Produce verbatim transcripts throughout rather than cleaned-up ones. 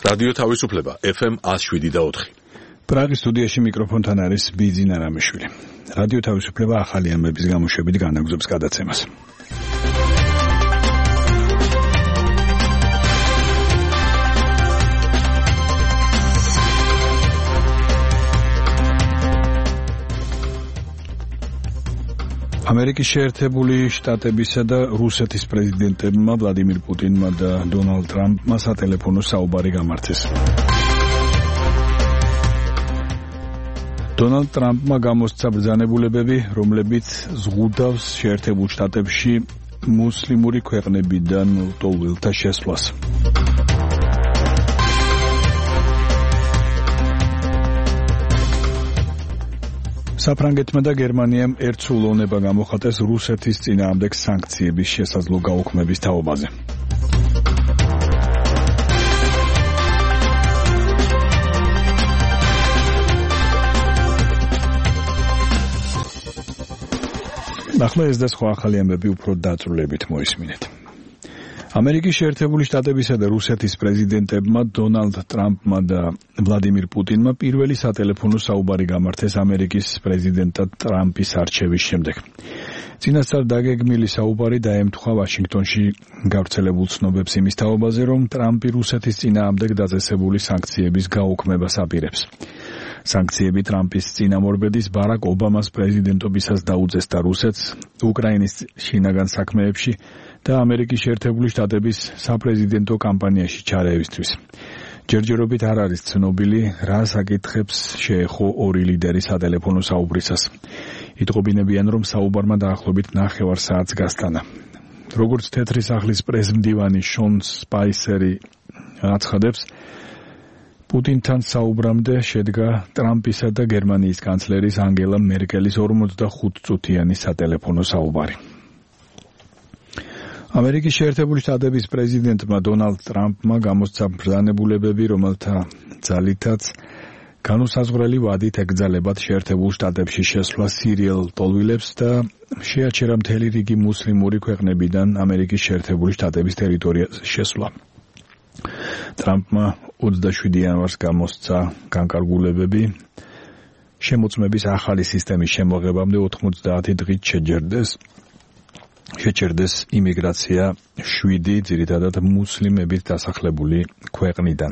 რადიო თავისუფლება ეფ ემ one oh seven და four. პრაღის სტუდიაში მიკროფონთან არის ბიძინა რამიშვილი. რადიო თავისუფლება ახალი ამბების გამოშვებით განაგზობს გადაცემას. ამერიკის შეერთებული შტატებისა და რუსეთის პრეზიდენტებმა ვლადიმირ პუტინმა და დონალდ ტრამპმა სატელეფონო საუბარი გამართეს. დონალდ ტრამპმა გამოსცა ბრძანებულებები, რომლებიც ზღუდავს შეერთებულ შტატებში მუსლიმური ქვეყნებიდან ლტოლვილთა შესვლას. საფრანგეთმა და გერმანიამ ერთსრულოვნება გამოხატეს რუსეთის წინააღმდეგ სანქციების შესაძლო გაუქმების თაობაზე. ახლა ეს და სხვა ახალი ამბები უფრო დაწვრილებით მოისმინეთ. ამერიკის შეერთებული შტატებისა და რუსეთის პრეზიდენტებმა დონალდ ტრამპმა და ვლადიმირ პუტინმა პირველი სატელეფონო საუბარი გამართეს ამერიკის პრეზიდენტად ტრამპის არჩევის შემდეგ. წინასწარ დაგეგმილი საუბარი დაემთხვა ვაშინგტონში გავრცელებულ ცნობებს იმის თაობაზე, რომ ტრამპი რუსეთის წინააღმდეგ დაწესებული სანქციების გაუქმებას აპირებს. სანქციები ტრამპის წინამორბედის ბარაკ ობამას პრეზიდენტობისას დაუწესდა რუსეთს უკრაინის შინაგან საქმეებში და ამერიკის შეერთებული შტატების საპრეზიდენტო კამპანიაში ჩარევისთვის. ჯერჯერობით არ არის ცნობილი, რა საკითხებს შეეხო ორი ლიდერი სატელეფონო საუბრისას. იტყობინებიან, რომ საუბარმა დაახლოებით ნახევარ საათს გასტანა. როგორც თეთრი სახლის პრესმდივანი შონ სპაისერი აცხადებს, პუტინთან საუბრამდე შედგა ტრამპისა და გერმანიის კანცლერის ანგელა მერკელის ორმოცდახუთ წუთიანი სატელეფონო საუბარი. ამერიკის შეერთებული შტატების პრეზიდენტმა დონალდ ტრამპმა გამოსცა ბრძანებულებები, რომელთა ძალითაც განუსაზღვრელი ვადით ეკრძალებათ შეერთებულ შტატებში შესვლა სირიელ ლტოლვილებს და შეაჩერა მთელი რიგი მუსლიმური ქვეყნებიდან ამერიკის შეერთებული შტატების ტერიტორიაზე შესვლა. ტრამპმა ოცდაშვიდი იანვარს გამოსცა განკარგულებები შემოწმების ახალი სისტემის შემოღებამდე ოთხმოცდაათი დღით შეჯერდეს შეჩერდეს იმიგრაცია შვიდი ძირითადად მუსლიმებით დასახლებული ქვეყნიდან.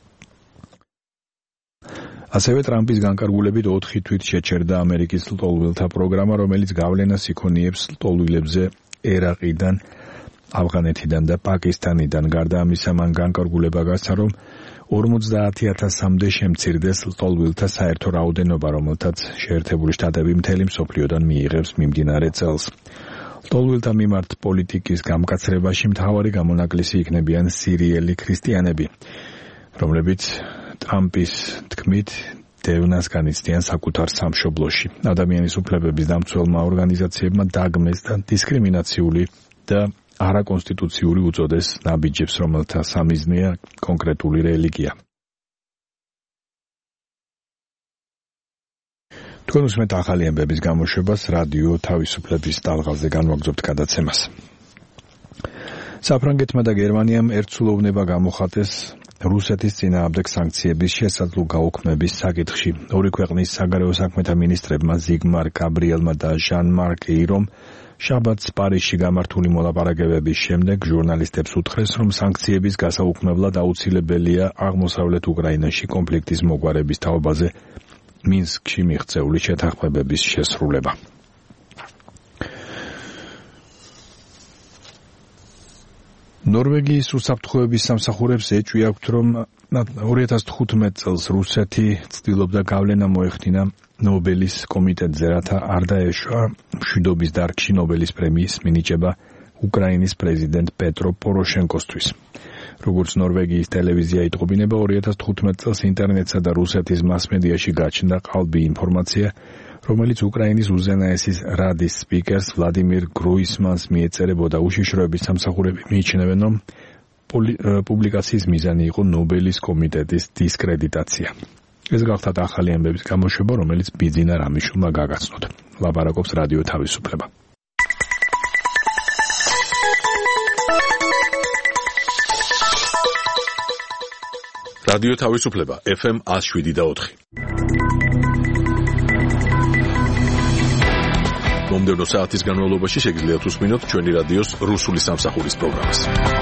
ასევე ტრამპის განკარგულებით ოთხი თვით შეჩერდა ამერიკის ლტოლვილთა პროგრამა, რომელიც გავლენას იქონიებს ლტოლვილებზე ერაყიდან, ავღანეთიდან და პაკისტანიდან. გარდა ამისა, მან განკარგულება გასცა, რომ ორმოცდაათი ათასამდე შემცირდეს ლტოლვილთა საერთო რაოდენობა, რომელთაც შეერთებული შტატები მთელი მსოფლიოდან მიიღებს მიმდინარე წელს. ლტოლვილთა მიმართ პოლიტიკის გამკაცრებაში მთავარი გამონაკლისი იქნებიან სირიელი ქრისტიანები, რომლებიც ტრამპის თქმით დევნას განიცდიან საკუთარ სამშობლოში. ადამიანის უფლებების დამცველმა ორგანიზაციებმა დაგმეს და დისკრიმინაციული და არაკონსტიტუციური უწოდეს ნაბიჯებს, რომელთა სამიზნეა კონკრეტული რელიგია. თქვენ უსმენთ ახალი ამბების გამოშვებას რადიო თავისუფლების ტალღაზე განვაგრძობთ გადაცემას. საფრანგეთმა და გერმანიამ ერთსულოვნება გამოხატეს რუსეთის წინააღმდეგ სანქციების შესაძლო გაუქმების საკითხში. ორი ქვეყნის საგარეო საქმეთა მინისტრებმა ზიგმარ გაბრიელმა და ჟან მარკ ეირომ შაბათს პარიზში გამართული მოლაპარაკებების შემდეგ ჟურნალისტებს უთხრეს, რომ სანქციების გასაუქმებლად აუცილებელია აღმოსავლეთ უკრაინაში კონფლიქტის მოგვარების თაობაზე მინსკში მიღწეული შეთანხმებების შესრულება. ნორვეგიის უსაფრთხოების სამსახურებს ეჭვი აქვთ, რომ ორი ათას თხუთმეტ წელს რუსეთი ცდილობდა გავლენა მოეხდინა ნობელის კომიტეტზე, რათა არ დაეშვა მშვიდობის დარგში ნობელის პრემიის მინიჭება უკრაინის პრეზიდენტ პეტრო პოროშენკოსთვის. როგორც ნორვეგიის ტელევიზია იტყობინება, ორი ათას თხუთმეტ წელს ინტერნეტსა და რუსეთის მასმედიაში გაჩნდა ყალბი ინფორმაცია, რომელიც უკრაინის უზენაესის რადის სპიკერს ვლადიმირ გროისმანს მიეწერებოდა. უშიშროების სამსახურები მიიჩნევენ, რომ პუბლიკაციის მიზანი იყო ნობელის კომიტეტის დისკრედიტაცია. ეს გახლავთ ახალი ამბების გამოშვება, რომელიც ბიძინა რამიშვილმა გაგაცნოთ. ლაპარაკობს რადიო თავისუფლება. რადიო თავისუფლება ეფ ემ one oh seven და four. მომდევნო საათის განმავლობაში შეგიძლიათ უსმინოთ ჩვენი რადიოს რუსული სამსახურის პროგრამას.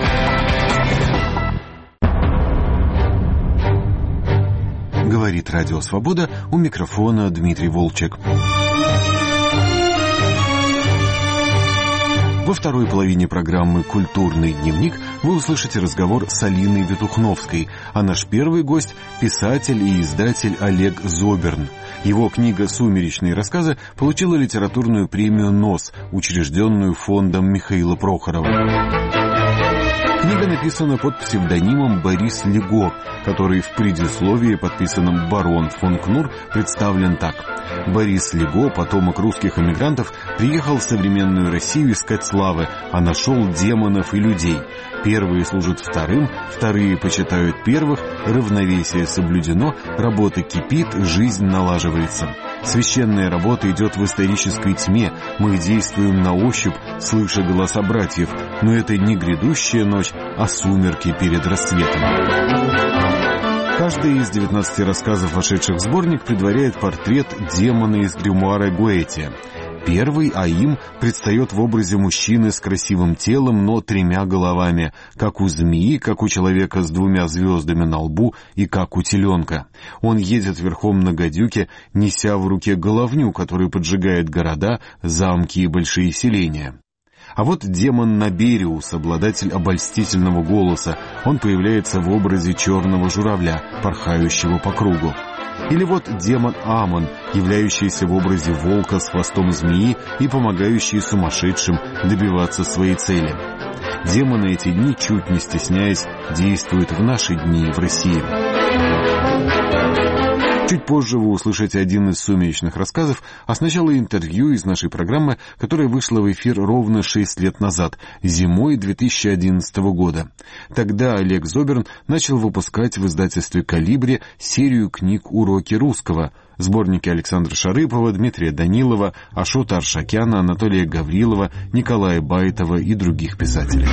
Говорит Радио Свобода, у микрофона Дмитрий Волчек. Во второй половине программы «Культурный дневник» вы услышите разговор с Алиной Ветухновской, а наш первый гость – писатель и издатель Олег Зоберн. Его книга «Сумеречные рассказы» получила литературную премию НОС, учрежденную фондом Михаила Прохорова. Книга написана под псевдонимом Борис Лего, который в предисловии, подписанном барон фон Кнур, представлен так. Борис Лего, потомок русских эмигрантов, приехал в современную Россию искать славы, а нашел демонов и людей. Первые служат вторым, вторые почитают первых, равновесие соблюдено, работа кипит, жизнь налаживается. Священная работа идет в исторической тьме, мы действуем на ощупь, слыша голоса братьев, но это не грядущая ночь, а сумерки перед рассветом. Каждый из девятнадцати рассказов, вошедших в сборник, предваряет портрет демона из гримуара Гоэтия. Первый, Аим, предстает в образе мужчины с красивым телом, но тремя головами, как у змеи, как у человека с двумя звездами на лбу и как у теленка. Он едет верхом на гадюке, неся в руке головню, который поджигает города, замки и большие селения. А вот демон Набериус, обладатель обольстительного голоса. Он появляется в образе черного журавля, порхающего по кругу. Или вот демон Амон, являющийся в образе волка с хвостом змеи и помогающий сумасшедшим добиваться своей цели. Демоны эти ничуть не стесняясь действуют в наши дни в России. Чуть позже вы услышите один из сумеречных рассказов, а сначала интервью из нашей программы, которая вышла в эфир ровно шесть лет назад, зимой две тысячи одиннадцатого года. Тогда Олег Зоберн начал выпускать в издательстве «Колибри» серию книг «Уроки русского», сборники Александра Шарыпова, Дмитрия Данилова, Ашота Аршакяна, Анатолия Гаврилова, Николая Баитова и других писателей.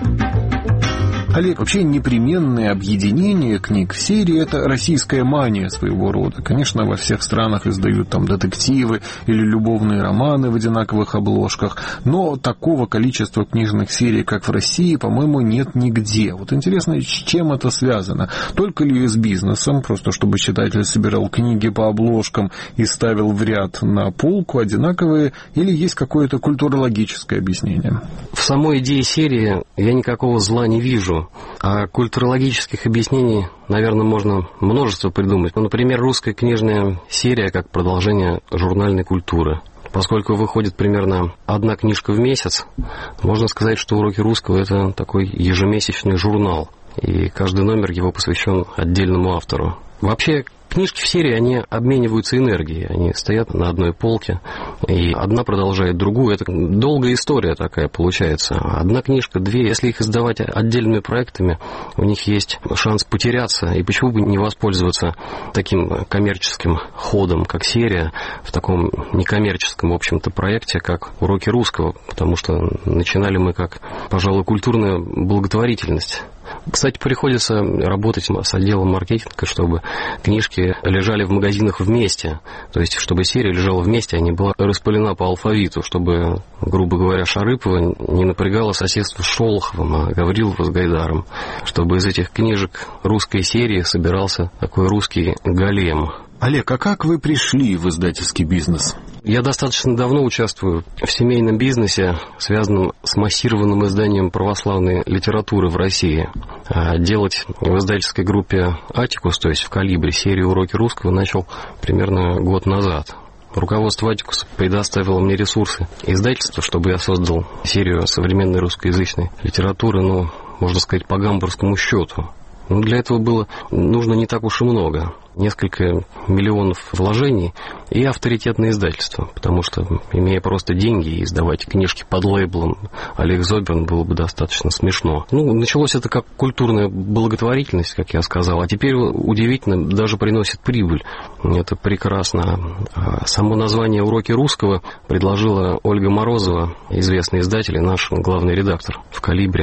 Олег, вообще непременное объединение книг в серии – это российская мания своего рода. Конечно, во всех странах издают там детективы или любовные романы в одинаковых обложках, но такого количества книжных серий, как в России, по-моему, нет нигде. Вот интересно, с чем это связано? Только ли с бизнесом, просто чтобы читатель собирал книги по обложкам и ставил в ряд на полку одинаковые, или есть какое-то культурологическое объяснение? В самой идее серии я никакого зла не вижу. А культурологических объяснений, наверное, можно множество придумать. Ну, например, русская книжная серия как продолжение журнальной культуры. Поскольку выходит примерно одна книжка в месяц, можно сказать, что «Уроки русского» — это такой ежемесячный журнал. И каждый номер его посвящен отдельному автору. Вообще, книжки в серии, они обмениваются энергией, они стоят на одной полке, и одна продолжает другую. Это долгая история такая получается. Одна книжка, две, если их издавать отдельными проектами, у них есть шанс потеряться, и почему бы не воспользоваться таким коммерческим ходом, как серия, в таком некоммерческом, в общем-то, проекте, как «Уроки русского», потому что начинали мы как, пожалуй, культурная благотворительность. Кстати, приходится работать с отделом маркетинга, чтобы книжки лежали в магазинах вместе. То есть, чтобы серия лежала вместе, а не была распылена по алфавиту, чтобы, грубо говоря, Шарыпова не напрягала соседство с Шолоховым, а Гаврилова с Гайдаром. Чтобы из этих книжек русской серии собирался такой русский голем. Олег, а как вы пришли в издательский бизнес? Я достаточно давно участвую в семейном бизнесе, связанном с массированным изданием православной литературы в России. А делать в издательской группе «Атикус», то есть в «Колибри», серию «Уроки русского» начал примерно год назад. Руководство «Атикуса» предоставило мне ресурсы издательства, чтобы я создал серию современной русскоязычной литературы, ну, можно сказать, по гамбургскому счету. Но для этого было нужно не так уж и много. Несколько миллионов вложений и авторитетное издательство, потому что, имея просто деньги и издавать книжки под лейблом Олег Зоберн, было бы достаточно смешно. Ну, началось это как культурная благотворительность, как я сказал, а теперь, удивительно, даже приносит прибыль. Это прекрасно. Само название «Уроки русского» предложила Ольга Морозова, известный издатель и наш главный редактор в «Колибри».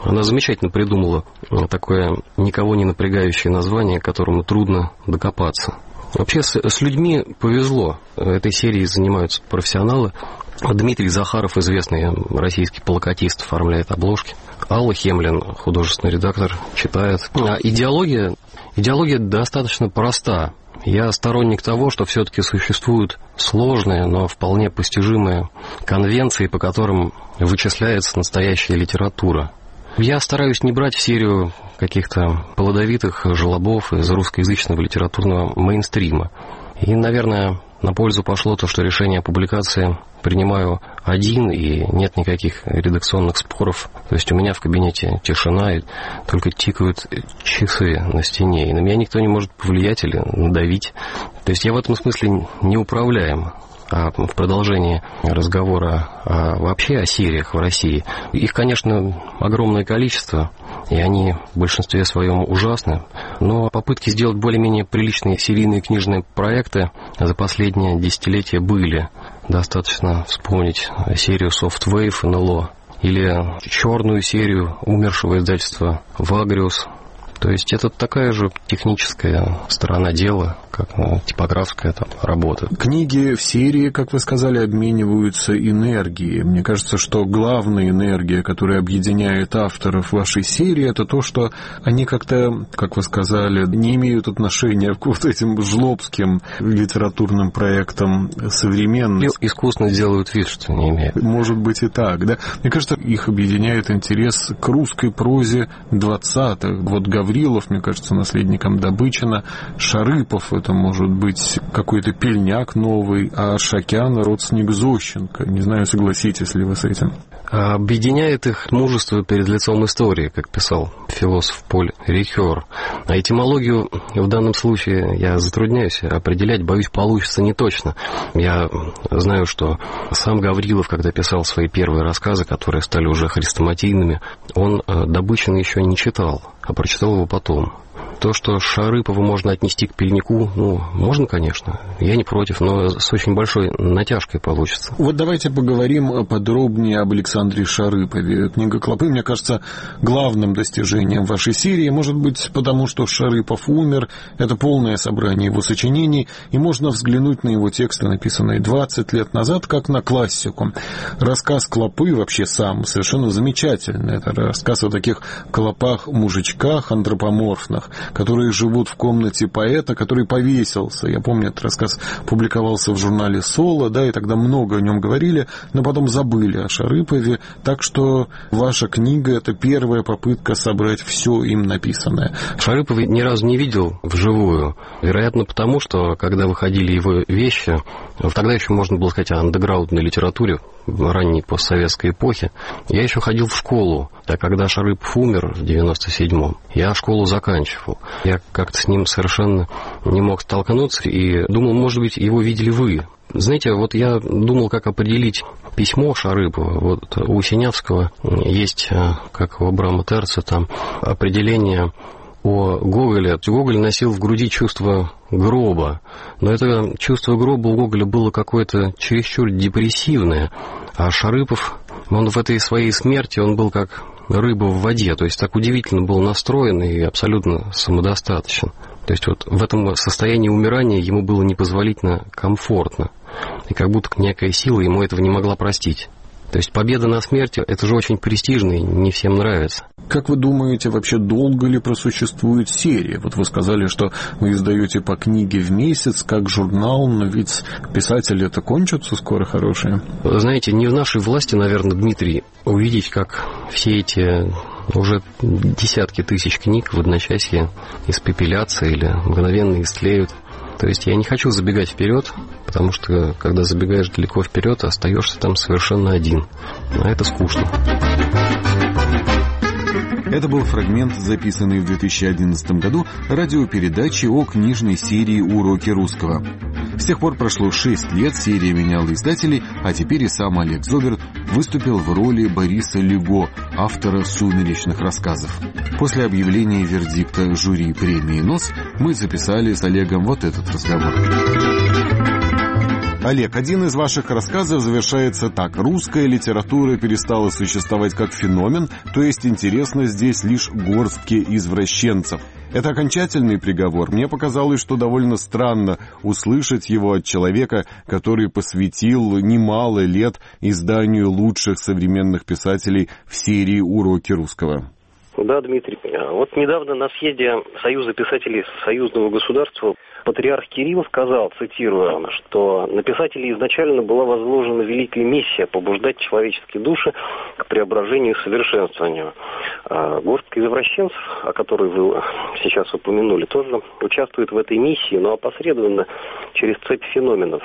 Она замечательно придумала такое никого не напрягающее название, к которому трудно докопаться. Вообще с, с людьми повезло. Этой серией занимаются профессионалы. Дмитрий Захаров, известный российский плакатист, оформляет обложки. Алла Хемлин, художественный редактор, читает. А идеология, идеология достаточно проста. Я сторонник того, что все-таки существуют сложные, но вполне постижимые конвенции, по которым вычисляется настоящая литература. Я стараюсь не брать в серию каких-то плодовитых желобов из русскоязычного литературного мейнстрима. И, наверное, на пользу пошло то, что решение о публикации принимаю один, и нет никаких редакционных споров. То есть у меня в кабинете тишина, и только тикают часы на стене, и на меня никто не может повлиять или надавить. То есть я в этом смысле неуправляем. А в продолжении разговора о, вообще о сериях в России, их, конечно, огромное количество, и они в большинстве своем ужасны, но попытки сделать более-менее приличные серийные книжные проекты за последние десятилетия были. Достаточно вспомнить серию Softwave эн эл о или черную серию умершего издательства «Вагриус». То есть это такая же техническая сторона дела, как типографская там работа. Книги в серии, как вы сказали, обмениваются энергией. Мне кажется, что главная энергия, которая объединяет авторов вашей серии, это то, что они как-то, как вы сказали, не имеют отношения к вот этим жлобским литературным проектам современности. Искусно делают вид, что не имеют. Может быть и так, да? Мне кажется, их объединяет интерес к русской прозе двадцатых. Вот Гаврилов, Гаврилов, мне кажется, наследником Добычина, Шарыпов, это может быть какой-то Пельняк новый, а Шакян — родственник Зощенко. Не знаю, согласитесь ли вы с этим. Объединяет их мужество перед лицом истории, как писал философ Поль Рикер. А этимологию в данном случае я затрудняюсь определять, боюсь, получится не точно. Я знаю, что сам Гаврилов, когда писал свои первые рассказы, которые стали уже хрестоматийными, он Добычина еще не читал, а прочитал его потом. То, что Шарыпова можно отнести к Пельнику, ну, можно, конечно. Я не против, но с очень большой натяжкой получится. Вот давайте поговорим подробнее об Александре Шарыпове. Книга «Клопы», мне кажется, главным достижением вашей серии. Может быть, потому что Шарыпов умер. Это полное собрание его сочинений. И можно взглянуть на его тексты, написанные двадцать лет назад, как на классику. Рассказ «Клопы» вообще сам совершенно замечательный. Это рассказ о таких клопах-мужичках антропоморфных, которые живут в комнате поэта, который повесился. Я помню, этот рассказ публиковался в журнале «Соло», да, и тогда много о нем говорили, но потом забыли о Шарыпове. Так что ваша книга — это первая попытка собрать все им написанное. Шарыпова ни разу не видел вживую. Вероятно, потому что, когда выходили его вещи, тогда еще можно было сказать о андеграундной литературе ранней постсоветской эпохи, я еще ходил в школу. А когда Шарыпов умер в девяносто седьмом, я школу заканчивал. Я как-то с ним совершенно не мог столкнуться и думал, может быть, его видели вы. Знаете, вот я думал, как определить письмо Шарыпова. Вот у Синявского есть, как у Абрама Терца, там определение о Гоголе. Гоголь носил в груди чувство гроба, но это чувство гроба у Гоголя было какое-то чересчур депрессивное, а Шарыпов, он в этой своей смерти, он был как рыба в воде, то есть так удивительно был настроен и абсолютно самодостаточен. То есть вот в этом состоянии умирания ему было непозволительно комфортно, и как будто некая сила ему этого не могла простить. То есть победа над смертью — это же очень престижно и не всем нравится. Как вы думаете, вообще долго ли просуществует серия? Вот вы сказали, что вы издаете по книге в месяц, как журнал, но ведь писатели-то кончатся скоро хорошие. Знаете, не в нашей власти, наверное, Дмитрий, увидеть, как все эти уже десятки тысяч книг в одночасье испепелятся или мгновенно истлеют. То есть я не хочу забегать вперед, потому что, когда забегаешь далеко вперед, остаешься там совершенно один. А это скучно. Это был фрагмент, записанный в две тысячи одиннадцатом году радиопередачи о книжной серии «Уроки русского». С тех пор прошло шесть лет, серия меняла издателей, а теперь и сам Олег Зоберт выступил в роли Бориса Люго, автора «Сумеречных рассказов». После объявления вердикта жюри премии «НОС» мы записали с Олегом вот этот разговор. Олег, один из ваших рассказов завершается так. Русская литература перестала существовать как феномен, то есть интересно здесь лишь горстке извращенцев. Это окончательный приговор. Мне показалось, что довольно странно услышать его от человека, который посвятил немало лет изданию лучших современных писателей в серии «Уроки русского». Да, Дмитрий. Вот недавно на съезде Союза писателей союзного государства патриарх Кирилл сказал, цитирую, что на писателей изначально была возложена великая миссия побуждать человеческие души к преображению и совершенствованию. Горстка извращенцев, о которой вы сейчас упомянули, тоже участвует в этой миссии, но опосредованно через цепь феноменов.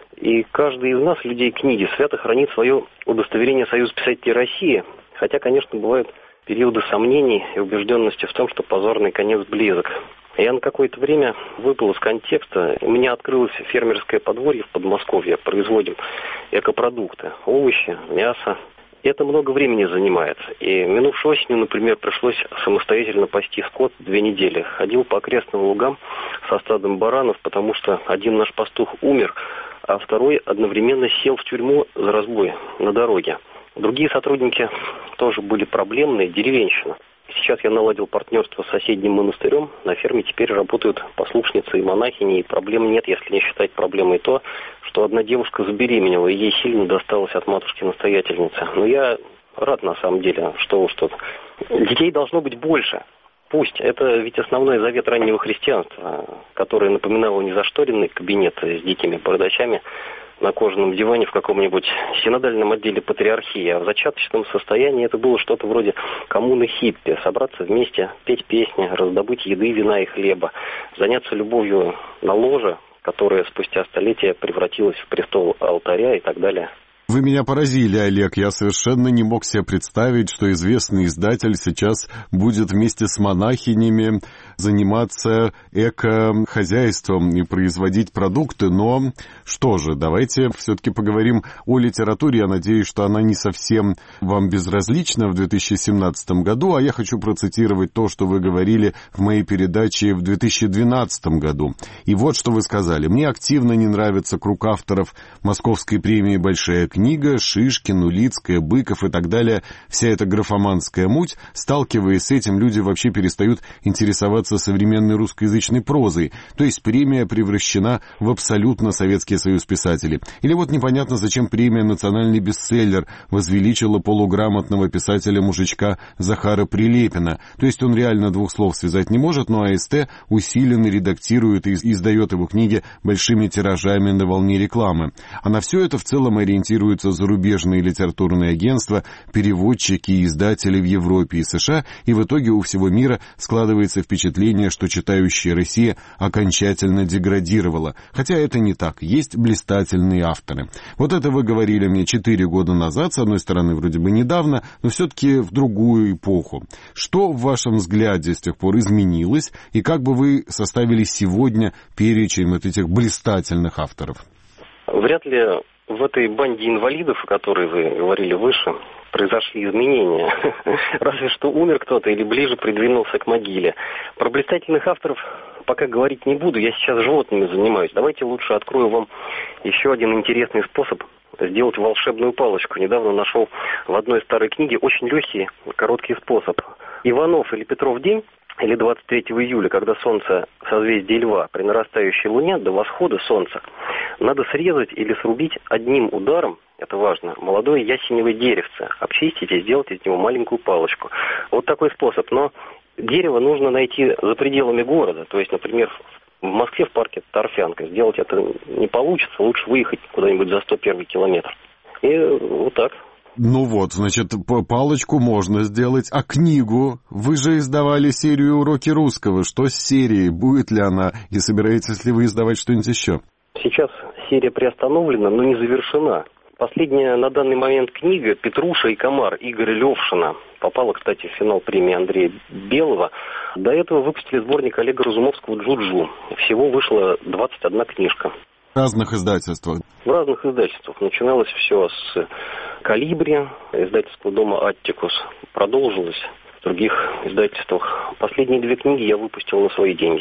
И каждый из нас, людей книги, свято хранит свое удостоверение Союза писателей России, хотя, конечно, бывают периоды сомнений и убежденности в том, что позорный конец близок. Я на какое-то время выпал из контекста. У меня открылось фермерское подворье в Подмосковье. Производим экопродукты, овощи, мясо. Это много времени занимает. И минувшей осенью, например, пришлось самостоятельно пасти скот две недели. Ходил по окрестным лугам со стадом баранов, потому что один наш пастух умер, а второй одновременно сел в тюрьму за разбой на дороге. Другие сотрудники тоже были проблемные, деревенщина. Сейчас я наладил партнерство с соседним монастырем. На ферме теперь работают послушницы и монахини, и проблем нет, если не считать проблемой то, что одна девушка забеременела, и ей сильно досталось от матушки-настоятельницы. Но я рад, на самом деле, что уж тут. Детей должно быть больше. Пусть. Это ведь основной завет раннего христианства, которое напоминало незашторенный кабинет с дикими бородачами на кожаном диване в каком-нибудь синодальном отделе патриархии. А в зачаточном состоянии это было что-то вроде коммуны хиппи. Собраться вместе, петь песни, раздобыть еды, вина и хлеба. Заняться любовью на ложе, которая спустя столетия превратилась в престол алтаря и так далее. Вы меня поразили, Олег. Я совершенно не мог себе представить, что известный издатель сейчас будет вместе с монахинями заниматься эко-хозяйством и производить продукты. Но что же, давайте все-таки поговорим о литературе. Я надеюсь, что она не совсем вам безразлична в две тысячи семнадцатом году, а я хочу процитировать то, что вы говорили в моей передаче в две тысячи двенадцатом году. И вот что вы сказали. «Мне активно не нравится круг авторов Московской премии «Большая книга», Шишкин, Улицкая, Быков и так далее. Вся эта графоманская муть. Сталкиваясь с этим, люди вообще перестают интересоваться современной русскоязычной прозой. То есть премия превращена в абсолютно Советский Союз писателей. Или вот непонятно, зачем премия «Национальный бестселлер» возвеличила полуграмотного писателя-мужичка Захара Прилепина. То есть он реально двух слов связать не может, но АСТ усиленно редактирует и издает его книги большими тиражами на волне рекламы. А на все это в целом ориентируются зарубежные литературные агентства, переводчики и издатели в Европе и США, и в итоге у всего мира складывается впечатление, что читающая Россия окончательно деградировала. Хотя это не так. Есть блистательные авторы. Вот это вы говорили мне четыре года назад, с одной стороны, вроде бы недавно, но все-таки в другую эпоху. Что в вашем взгляде с тех пор изменилось, и как бы вы составили сегодня перечень вот этих блистательных авторов? Вряд ли в этой банде инвалидов, о которой вы говорили выше, произошли изменения. Разве что умер кто-то или ближе придвинулся к могиле. Про блистательных авторов пока говорить не буду, я сейчас животными занимаюсь. Давайте лучше открою вам еще один интересный способ сделать волшебную палочку. Недавно нашел в одной старой книге очень легкий, короткий способ. Иванов или Петров день, или двадцать третьего июля, когда солнце созвездие Льва, при нарастающей луне до восхода солнца, надо срезать или срубить одним ударом, это важно, молодое ясеневое деревце, обчистить и сделать из него маленькую палочку. Вот такой способ. Но дерево нужно найти за пределами города, то есть, например, в Москве в парке Торфянка. Сделать это не получится, лучше выехать куда-нибудь за сто первый километр. И вот так. Ну вот, значит, палочку можно сделать, а книгу? Вы же издавали серию «Уроки русского». Что с серией? Будет ли она? И собираетесь ли вы издавать что-нибудь еще? Сейчас серия приостановлена, но не завершена. Последняя на данный момент книга «Петруша и комар» Игоря Левшина попала, кстати, в финал премии Андрея Белого. До этого выпустили сборник Олега Разумовского «Джуджу». Всего вышло двадцать одна книжка. В разных издательствах? В разных издательствах. Начиналось все с «Калибри», издательского дома «Аттикус». Продолжилось в других издательствах. Последние две книги я выпустил на свои деньги.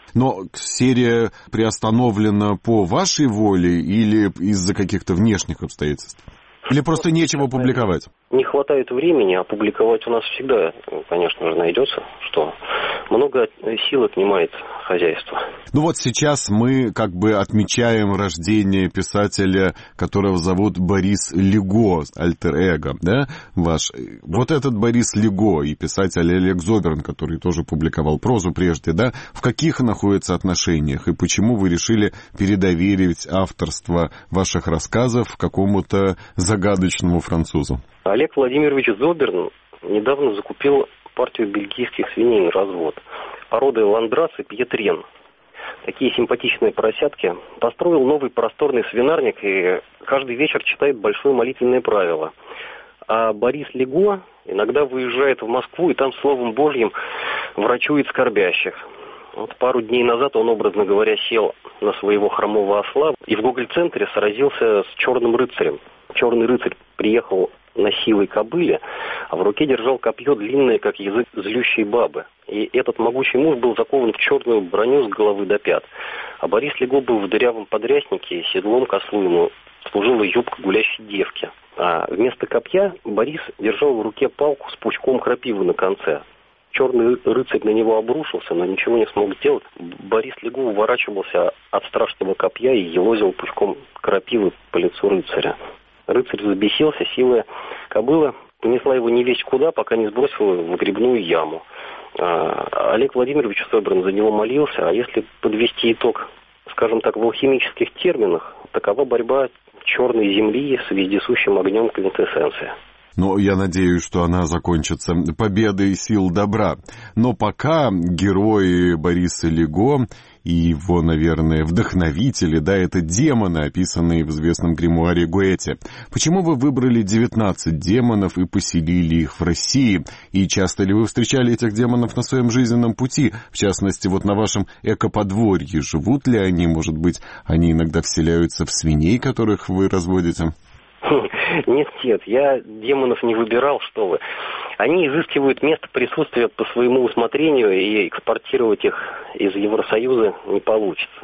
Но серия приостановлена по вашей воле или из-за каких-то внешних обстоятельств? Или просто нечего публиковать? Не хватает времени, а публиковать у нас всегда, конечно же, найдется, что много сил отнимает хозяйство. Ну вот сейчас мы как бы отмечаем рождение писателя, которого зовут Борис Лего, альтер-эго, да, ваш. Вот этот Борис Лего и писатель Олег Зоберн, который тоже публиковал прозу прежде, да, в каких находятся отношениях и почему вы решили передоверить авторство ваших рассказов какому-то загадочному французу? Олег Владимирович Зоберн недавно закупил партию бельгийских свиней на развод. Породы Ландрас и Пьетрен. Такие симпатичные поросятки. Построил новый просторный свинарник и каждый вечер читает большое молитвенное правило. А Борис Лего иногда выезжает в Москву и там словом Божьим врачует скорбящих. Вот пару дней назад он, образно говоря, сел на своего хромого осла и в Гоголь-центре сразился с черным рыцарем. Черный рыцарь приехал на силой кобыле, а в руке держал копье длинное, как язык злющей бабы. И этот могучий муж был закован в черную броню с головы до пят. А Борис Лего был в дырявом подряснике, и седлом к ослу ему служила юбка гулящей девки. А вместо копья Борис держал в руке палку с пучком крапивы на конце. Черный рыцарь на него обрушился, но ничего не смог сделать. Борис Лего уворачивался от страшного копья и елозил пучком крапивы по лицу рыцаря. Рыцарь забесился, силая кобыла понесла его не весть куда, пока не сбросила в грибную яму. А Олег Владимирович Зоберн за него молился, а если подвести итог, скажем так, в алхимических терминах, такова борьба черной земли с вездесущим огнем квинтэссенции. Но я надеюсь, что она закончится победой сил добра. Но пока герои Бориса Лего и его, наверное, вдохновители, да, это демоны, описанные в известном гримуаре Гуэте. Почему вы выбрали девятнадцать демонов и поселили их в России? И часто ли вы встречали этих демонов на своем жизненном пути? В частности, вот на вашем экоподворье. Живут ли они, может быть, они иногда вселяются в свиней, которых вы разводите? Нет, нет, я демонов не выбирал, что вы. Они изыскивают место присутствия по своему усмотрению, и экспортировать их из Евросоюза не получится.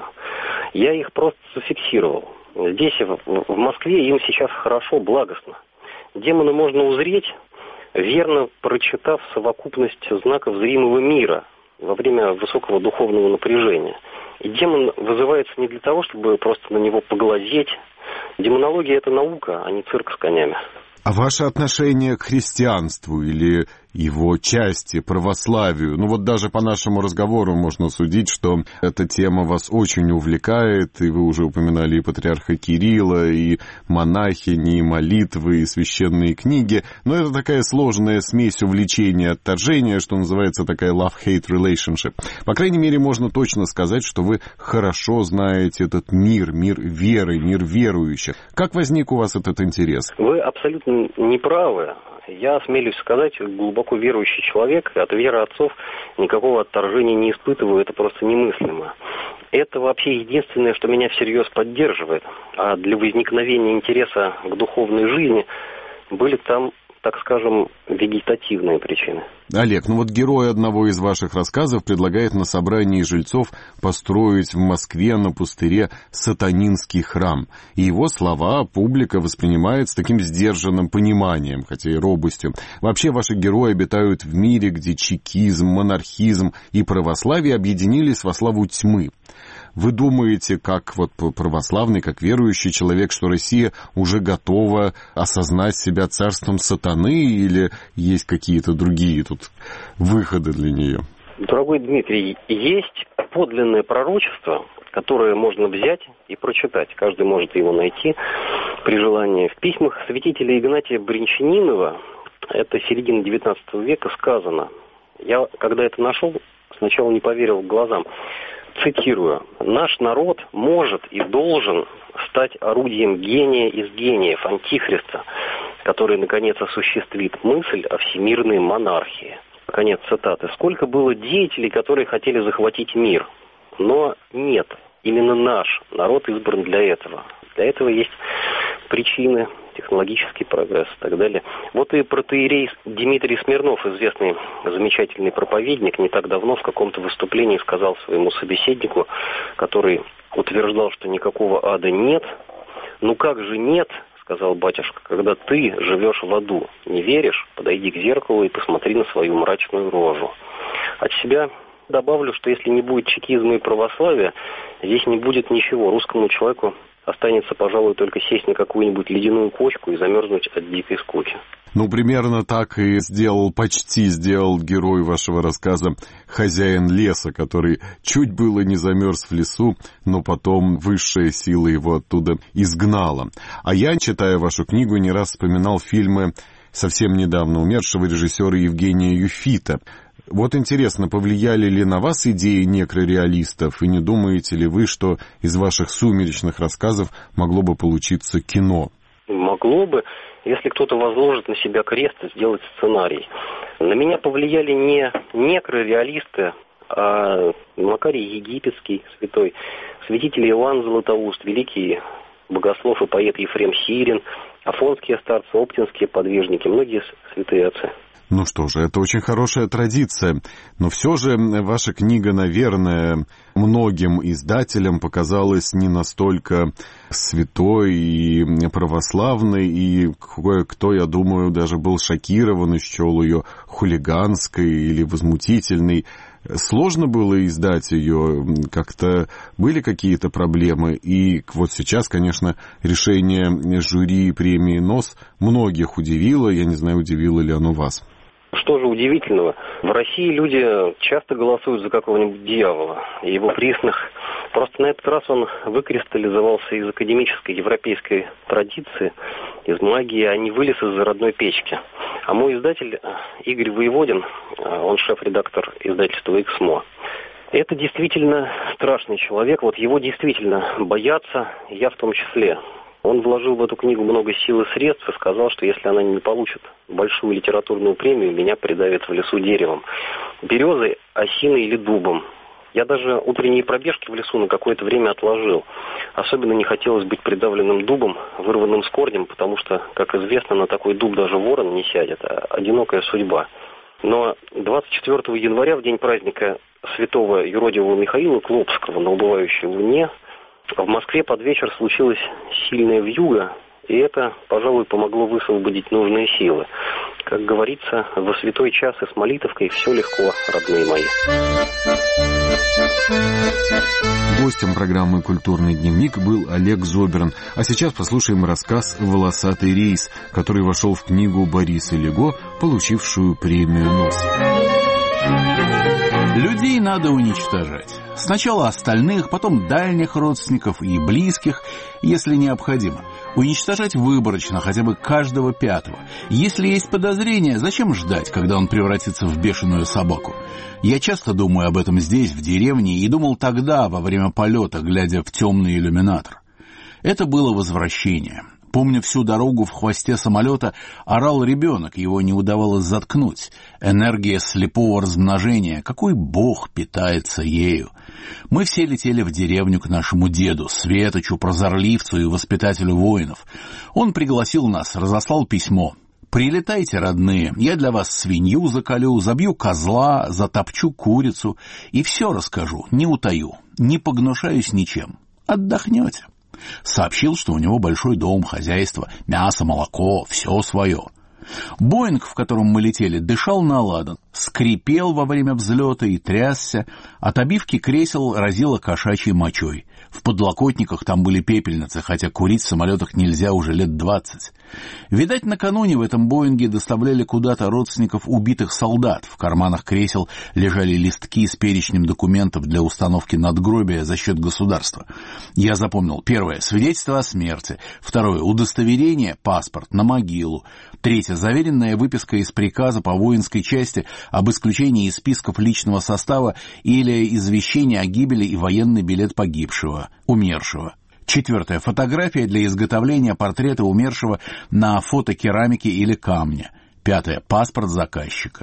Я их просто зафиксировал. Здесь, в Москве, им сейчас хорошо, благостно. Демона можно узреть, верно прочитав совокупность знаков зримого мира во время высокого духовного напряжения. И демон вызывается не для того, чтобы просто на него поглазеть. Демонология – это наука, а не цирк с конями. А ваше отношение к христианству или его части, православию? Ну вот даже по нашему разговору можно судить, что эта тема вас очень увлекает, и вы уже упоминали и патриарха Кирилла, и монахини, и молитвы, и священные книги. Но это такая сложная смесь увлечения и отторжения, что называется такая love-hate relationship. По крайней мере, можно точно сказать, что вы хорошо знаете этот мир, мир веры, мир верующих. Как возник у вас этот интерес? Вы абсолютно не правы. Я осмелюсь сказать, глубоко верующий человек, от веры отцов никакого отторжения не испытываю, это просто немыслимо. Это вообще единственное, что меня всерьез поддерживает. А для возникновения интереса к духовной жизни были там, так скажем, вегетативные причины. Олег, ну вот герой одного из ваших рассказов предлагает на собрании жильцов построить в Москве на пустыре сатанинский храм. И его слова публика воспринимает с таким сдержанным пониманием, хотя и робостью. Вообще ваши герои обитают в мире, где чекизм, монархизм и православие объединились во славу тьмы. Вы думаете, как вот православный, как верующий человек, что Россия уже готова осознать себя царством сатаны, или есть какие-то другие тут выходы для нее? Дорогой Дмитрий, есть подлинное пророчество, которое можно взять и прочитать. Каждый может его найти при желании. В письмах святителя Игнатия Бринчанинова, это середина девятнадцатого века, сказано. Я, когда это нашел, сначала не поверил глазам. Цитирую. «Наш народ может и должен стать орудием гения из гениев, антихриста, который, наконец, осуществит мысль о всемирной монархии». Конец цитаты. Сколько было деятелей, которые хотели захватить мир, но нет. Именно наш народ избран для этого. Для этого есть причины, технологический прогресс и так далее. Вот и протоиерей Дмитрий Смирнов, известный замечательный проповедник, не так давно в каком-то выступлении сказал своему собеседнику, который утверждал, что никакого ада нет. Ну как же нет, сказал батюшка, когда ты живешь в аду. Не веришь? Подойди к зеркалу и посмотри на свою мрачную рожу. От себя добавлю, что если не будет чекизма и православия, здесь не будет ничего. Русскому человеку останется, пожалуй, только сесть на какую-нибудь ледяную кочку и замерзнуть от дикой скуки. Ну, примерно так и сделал, почти сделал герой вашего рассказа хозяин леса, который чуть было не замерз в лесу, но потом высшая сила его оттуда изгнала. А я, читая вашу книгу, не раз вспоминал фильмы совсем недавно умершего режиссера Евгения Юфита. Вот интересно, повлияли ли на вас идеи некрореалистов, и не думаете ли вы, что из ваших сумеречных рассказов могло бы получиться кино? Могло бы, если кто-то возложит на себя крест и сделать сценарий. На меня повлияли не некрореалисты, а Макарий Египетский, святой, святитель Иоанн Златоуст, великий богослов и поэт Ефрем Сирин, афонские старцы, оптинские подвижники, многие святые отцы. Ну что же, это очень хорошая традиция, но все же ваша книга, наверное, многим издателям показалась не настолько святой и православной, и кое-кто, я думаю, даже был шокирован и счел ее хулиганской или возмутительной. Сложно было издать ее, как-то были какие-то проблемы, и вот сейчас, конечно, решение жюри премии НОС многих удивило, я не знаю, удивило ли оно вас. Что же удивительного? В России люди часто голосуют за какого-нибудь дьявола и его присных. Просто на этот раз он выкристаллизовался из академической европейской традиции, из магии, а не вылез из-за родной печки. А мой издатель Игорь Воеводин, он шеф-редактор издательства «Эксмо». Это действительно страшный человек, вот его действительно боятся, я в том числе. Он вложил в эту книгу много сил и средств и сказал, что если она не получит большую литературную премию, меня придавит в лесу деревом. Березой, осиной или дубом. Я даже утренние пробежки в лесу на какое-то время отложил. Особенно не хотелось быть придавленным дубом, вырванным с корнем, потому что, как известно, на такой дуб даже ворон не сядет, а одинокая судьба. Но двадцать четвёртого января, в день праздника святого юродивого Михаила Клопского на убывающей луне, в Москве под вечер случилась сильная вьюга, и это, пожалуй, помогло высвободить нужные силы. Как говорится, во святой час и с молитовкой все легко, родные мои. Гостем программы «Культурный дневник» был Олег Зоберн. А сейчас послушаем рассказ «Волосатый рейс», который вошел в книгу Бориса Лего, получившую премию НОС. Людей надо уничтожать. Сначала остальных, потом дальних родственников и близких, если необходимо. Уничтожать выборочно, хотя бы каждого пятого. Если есть подозрение, зачем ждать, когда он превратится в бешеную собаку? Я часто думаю об этом здесь, в деревне, и думал тогда, во время полета, глядя в темный иллюминатор. Это было возвращение. Помню, всю дорогу в хвосте самолета орал ребенок, его не удавалось заткнуть. Энергия слепого размножения, какой бог питается ею. Мы все летели в деревню к нашему деду, Светочу, прозорливцу и воспитателю воинов. Он пригласил нас, разослал письмо. «Прилетайте, родные, я для вас свинью заколю, забью козла, затопчу курицу и все расскажу, не утаю, не погнушаюсь ничем. Отдохнете». Сообщил, что у него большой дом, хозяйство, мясо, молоко, все свое. Боинг, в котором мы летели, дышал на ладан, скрипел во время взлета и трясся, от обивки кресел разило кошачьей мочой. В подлокотниках там были пепельницы, хотя курить в самолетах нельзя уже лет двадцать. Видать, накануне в этом Боинге доставляли куда-то родственников убитых солдат. В карманах кресел лежали листки с перечнем документов для установки надгробия за счет государства. Я запомнил: первое — свидетельство о смерти, второе — удостоверение, паспорт на могилу, третье — заверенная выписка из приказа по воинской части об исключении из списков личного состава или извещение о гибели и военный билет погибшего, умершего. Четвертое — фотография для изготовления портрета умершего на фотокерамике или камне. Пятое — паспорт заказчика.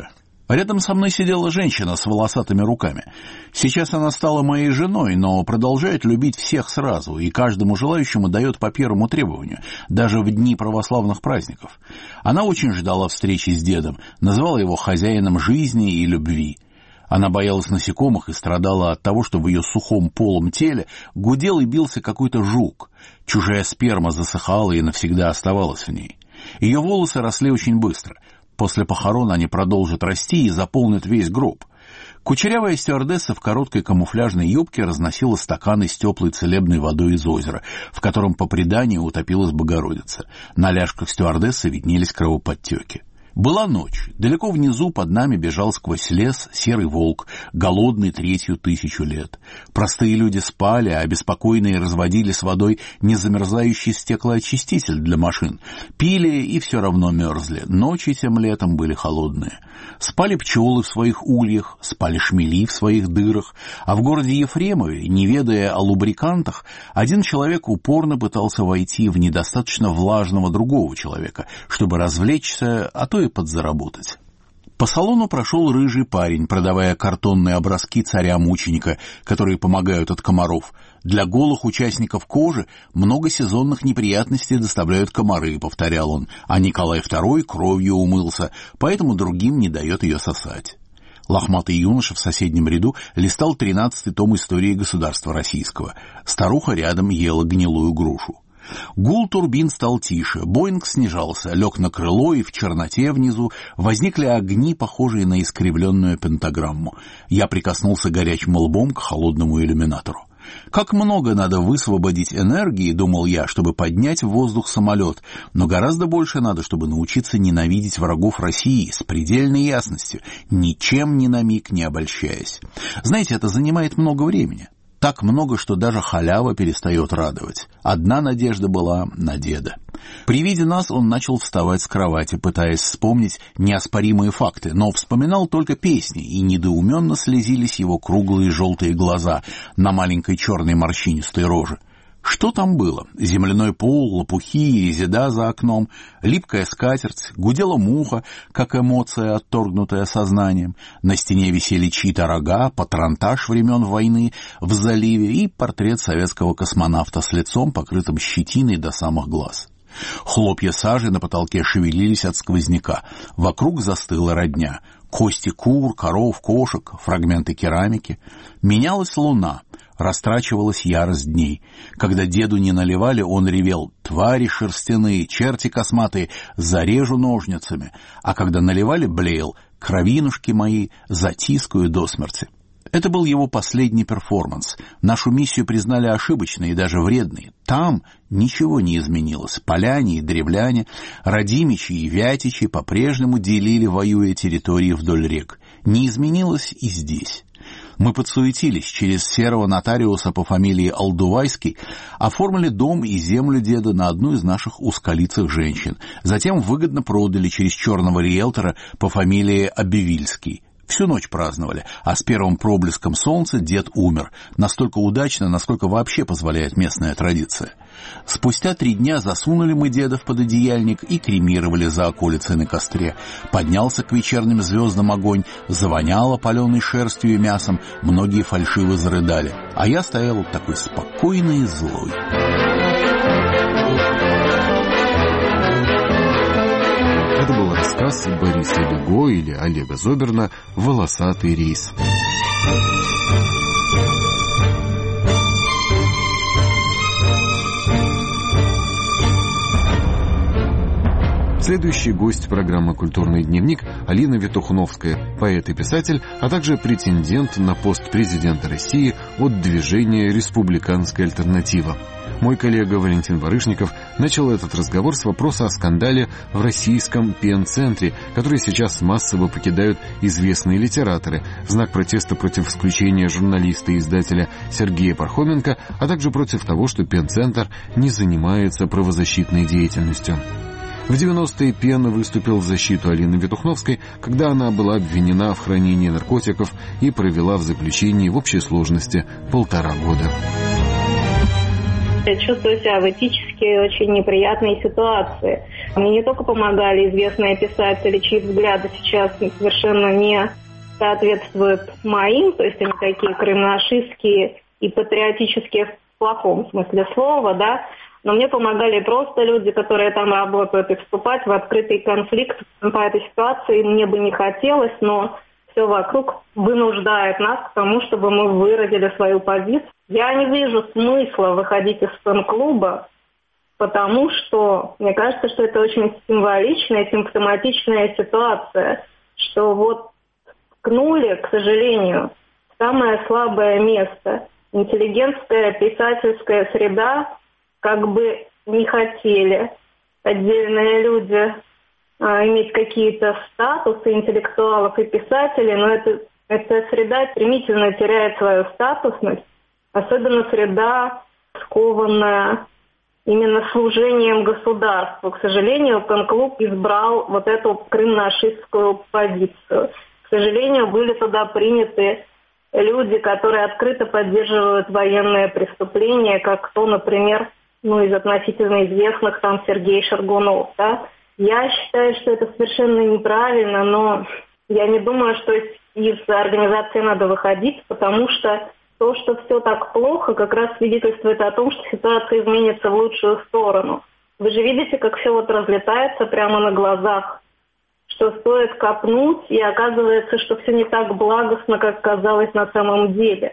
Рядом со мной сидела женщина с волосатыми руками. Сейчас она стала моей женой, но продолжает любить всех сразу, и каждому желающему дает по первому требованию, даже в дни православных праздников. Она очень ждала встречи с дедом, назвала его хозяином жизни и любви. Она боялась насекомых и страдала от того, что в ее сухом полом теле гудел и бился какой-то жук. Чужая сперма засыхала и навсегда оставалась в ней. Ее волосы росли очень быстро. После похорон они продолжат расти и заполнят весь гроб. Кучерявая стюардесса в короткой камуфляжной юбке разносила стаканы с теплой целебной водой из озера, в котором по преданию утопилась Богородица. На ляжках стюардессы виднелись кровоподтеки. Была ночь. Далеко внизу под нами бежал сквозь лес серый волк, голодный третью тысячу лет. Простые люди спали, а беспокойные разводили с водой незамерзающий стеклоочиститель для машин. Пили и все равно мерзли. Ночи тем летом были холодные. Спали пчелы в своих ульях, спали шмели в своих дырах. А в городе Ефремове, не ведая о лубрикантах, один человек упорно пытался войти в недостаточно влажного другого человека, чтобы развлечься, а то и подзаработать. По салону прошел рыжий парень, продавая картонные образки царя-мученика, которые помогают от комаров. Для голых участников кожи много сезонных неприятностей доставляют комары, повторял он, а Николай второй кровью умылся, поэтому другим не дает ее сосать. Лохматый юноша в соседнем ряду листал тринадцатый том истории государства российского. Старуха рядом ела гнилую грушу. Гул турбин стал тише, Боинг снижался, лег на крыло, и в черноте внизу возникли огни, похожие на искривленную пентаграмму. Я прикоснулся горячим лбом к холодному иллюминатору. Как много надо высвободить энергии, думал я, чтобы поднять в воздух самолет, но гораздо больше надо, чтобы научиться ненавидеть врагов России с предельной ясностью, ничем ни на миг не обольщаясь. Знаете, это занимает много времени. Так много, что даже халява перестает радовать. Одна надежда была на деда. При виде нас он начал вставать с кровати, пытаясь вспомнить неоспоримые факты, но вспоминал только песни, и недоуменно слезились его круглые желтые глаза на маленькой черной морщинистой роже. Что там было? Земляной пол, лопухи и резеда за окном, липкая скатерть, гудела муха, как эмоция, отторгнутая сознанием. На стене висели чьи-то рога, патронтаж времен войны в заливе и портрет советского космонавта с лицом, покрытым щетиной до самых глаз. Хлопья сажи на потолке шевелились от сквозняка. Вокруг застыла родня. Кости кур, коров, кошек, фрагменты керамики. Менялась луна. Растрачивалась ярость дней. Когда деду не наливали, он ревел: «Твари шерстяные, черти косматые, зарежу ножницами». А когда наливали, блеял: «Кровинушки мои, затискаю до смерти». Это был его последний перформанс. Нашу миссию признали ошибочной и даже вредной. Там ничего не изменилось. Поляне и древляне, Радимичи и Вятичи по-прежнему делили, воюя, территории вдоль рек. Не изменилось и здесь. Мы подсуетились, через серого нотариуса по фамилии Алдувайский оформили дом и землю деда на одну из наших узколицых женщин. Затем выгодно продали через черного риэлтора по фамилии Обивильский. Всю ночь праздновали, а с первым проблеском солнца дед умер. Настолько удачно, насколько вообще позволяет местная традиция. Спустя три дня засунули мы деда в пододеяльник и кремировали за околицей на костре. Поднялся к вечерним звездам огонь, завоняло паленой шерстью и мясом, многие фальшиво зарыдали. А я стоял такой спокойный и злой. Это был рассказ Бориса Бего или Олега Зоберна «Волосатый рейс». Следующий гость программы «Культурный дневник» Алина Ветухновская, поэт и писатель, а также претендент на пост президента России от движения «Республиканская альтернатива». Мой коллега Валентин Барышников начал этот разговор с вопроса о скандале в российском пен-центре, который сейчас массово покидают известные литераторы в знак протеста против исключения журналиста и издателя Сергея Пархоменко, а также против того, что пен-центр не занимается правозащитной деятельностью. В девяностые Пен выступил в защиту Алины Ветухновской, когда она была обвинена в хранении наркотиков и провела в заключении в общей сложности полтора года. Я чувствую себя в этически очень неприятной ситуации. Мне не только помогали известные писатели, чьи взгляды сейчас совершенно не соответствуют моим, то есть они такие криминашистские и патриотические в плохом смысле слова, да, но мне помогали просто люди, которые там работают, и вступать в открытый конфликт по этой ситуации мне бы не хотелось, но все вокруг вынуждает нас к тому, чтобы мы выразили свою позицию. Я не вижу смысла выходить из фэн-клуба, потому что мне кажется, что это очень символичная, симптоматичная ситуация, что вот ткнули, к сожалению, самое слабое место. Интеллигентская писательская среда как бы не хотели отдельные люди а, иметь какие-то статусы интеллектуалов и писателей, но это, эта среда стремительно теряет свою статусность, особенно среда, скованная именно служением государству. К сожалению, фэн-клуб избрал вот эту крымно-фашистскую позицию. К сожалению, были туда приняты люди, которые открыто поддерживают военные преступления, как то, например, ну, из относительно известных, там, Сергей Шаргунов, да. Я считаю, что это совершенно неправильно, но я не думаю, что из организации надо выходить, потому что то, что все так плохо, как раз свидетельствует о том, что ситуация изменится в лучшую сторону. Вы же видите, как все вот разлетается прямо на глазах, что стоит копнуть, и оказывается, что все не так благостно, как казалось на самом деле.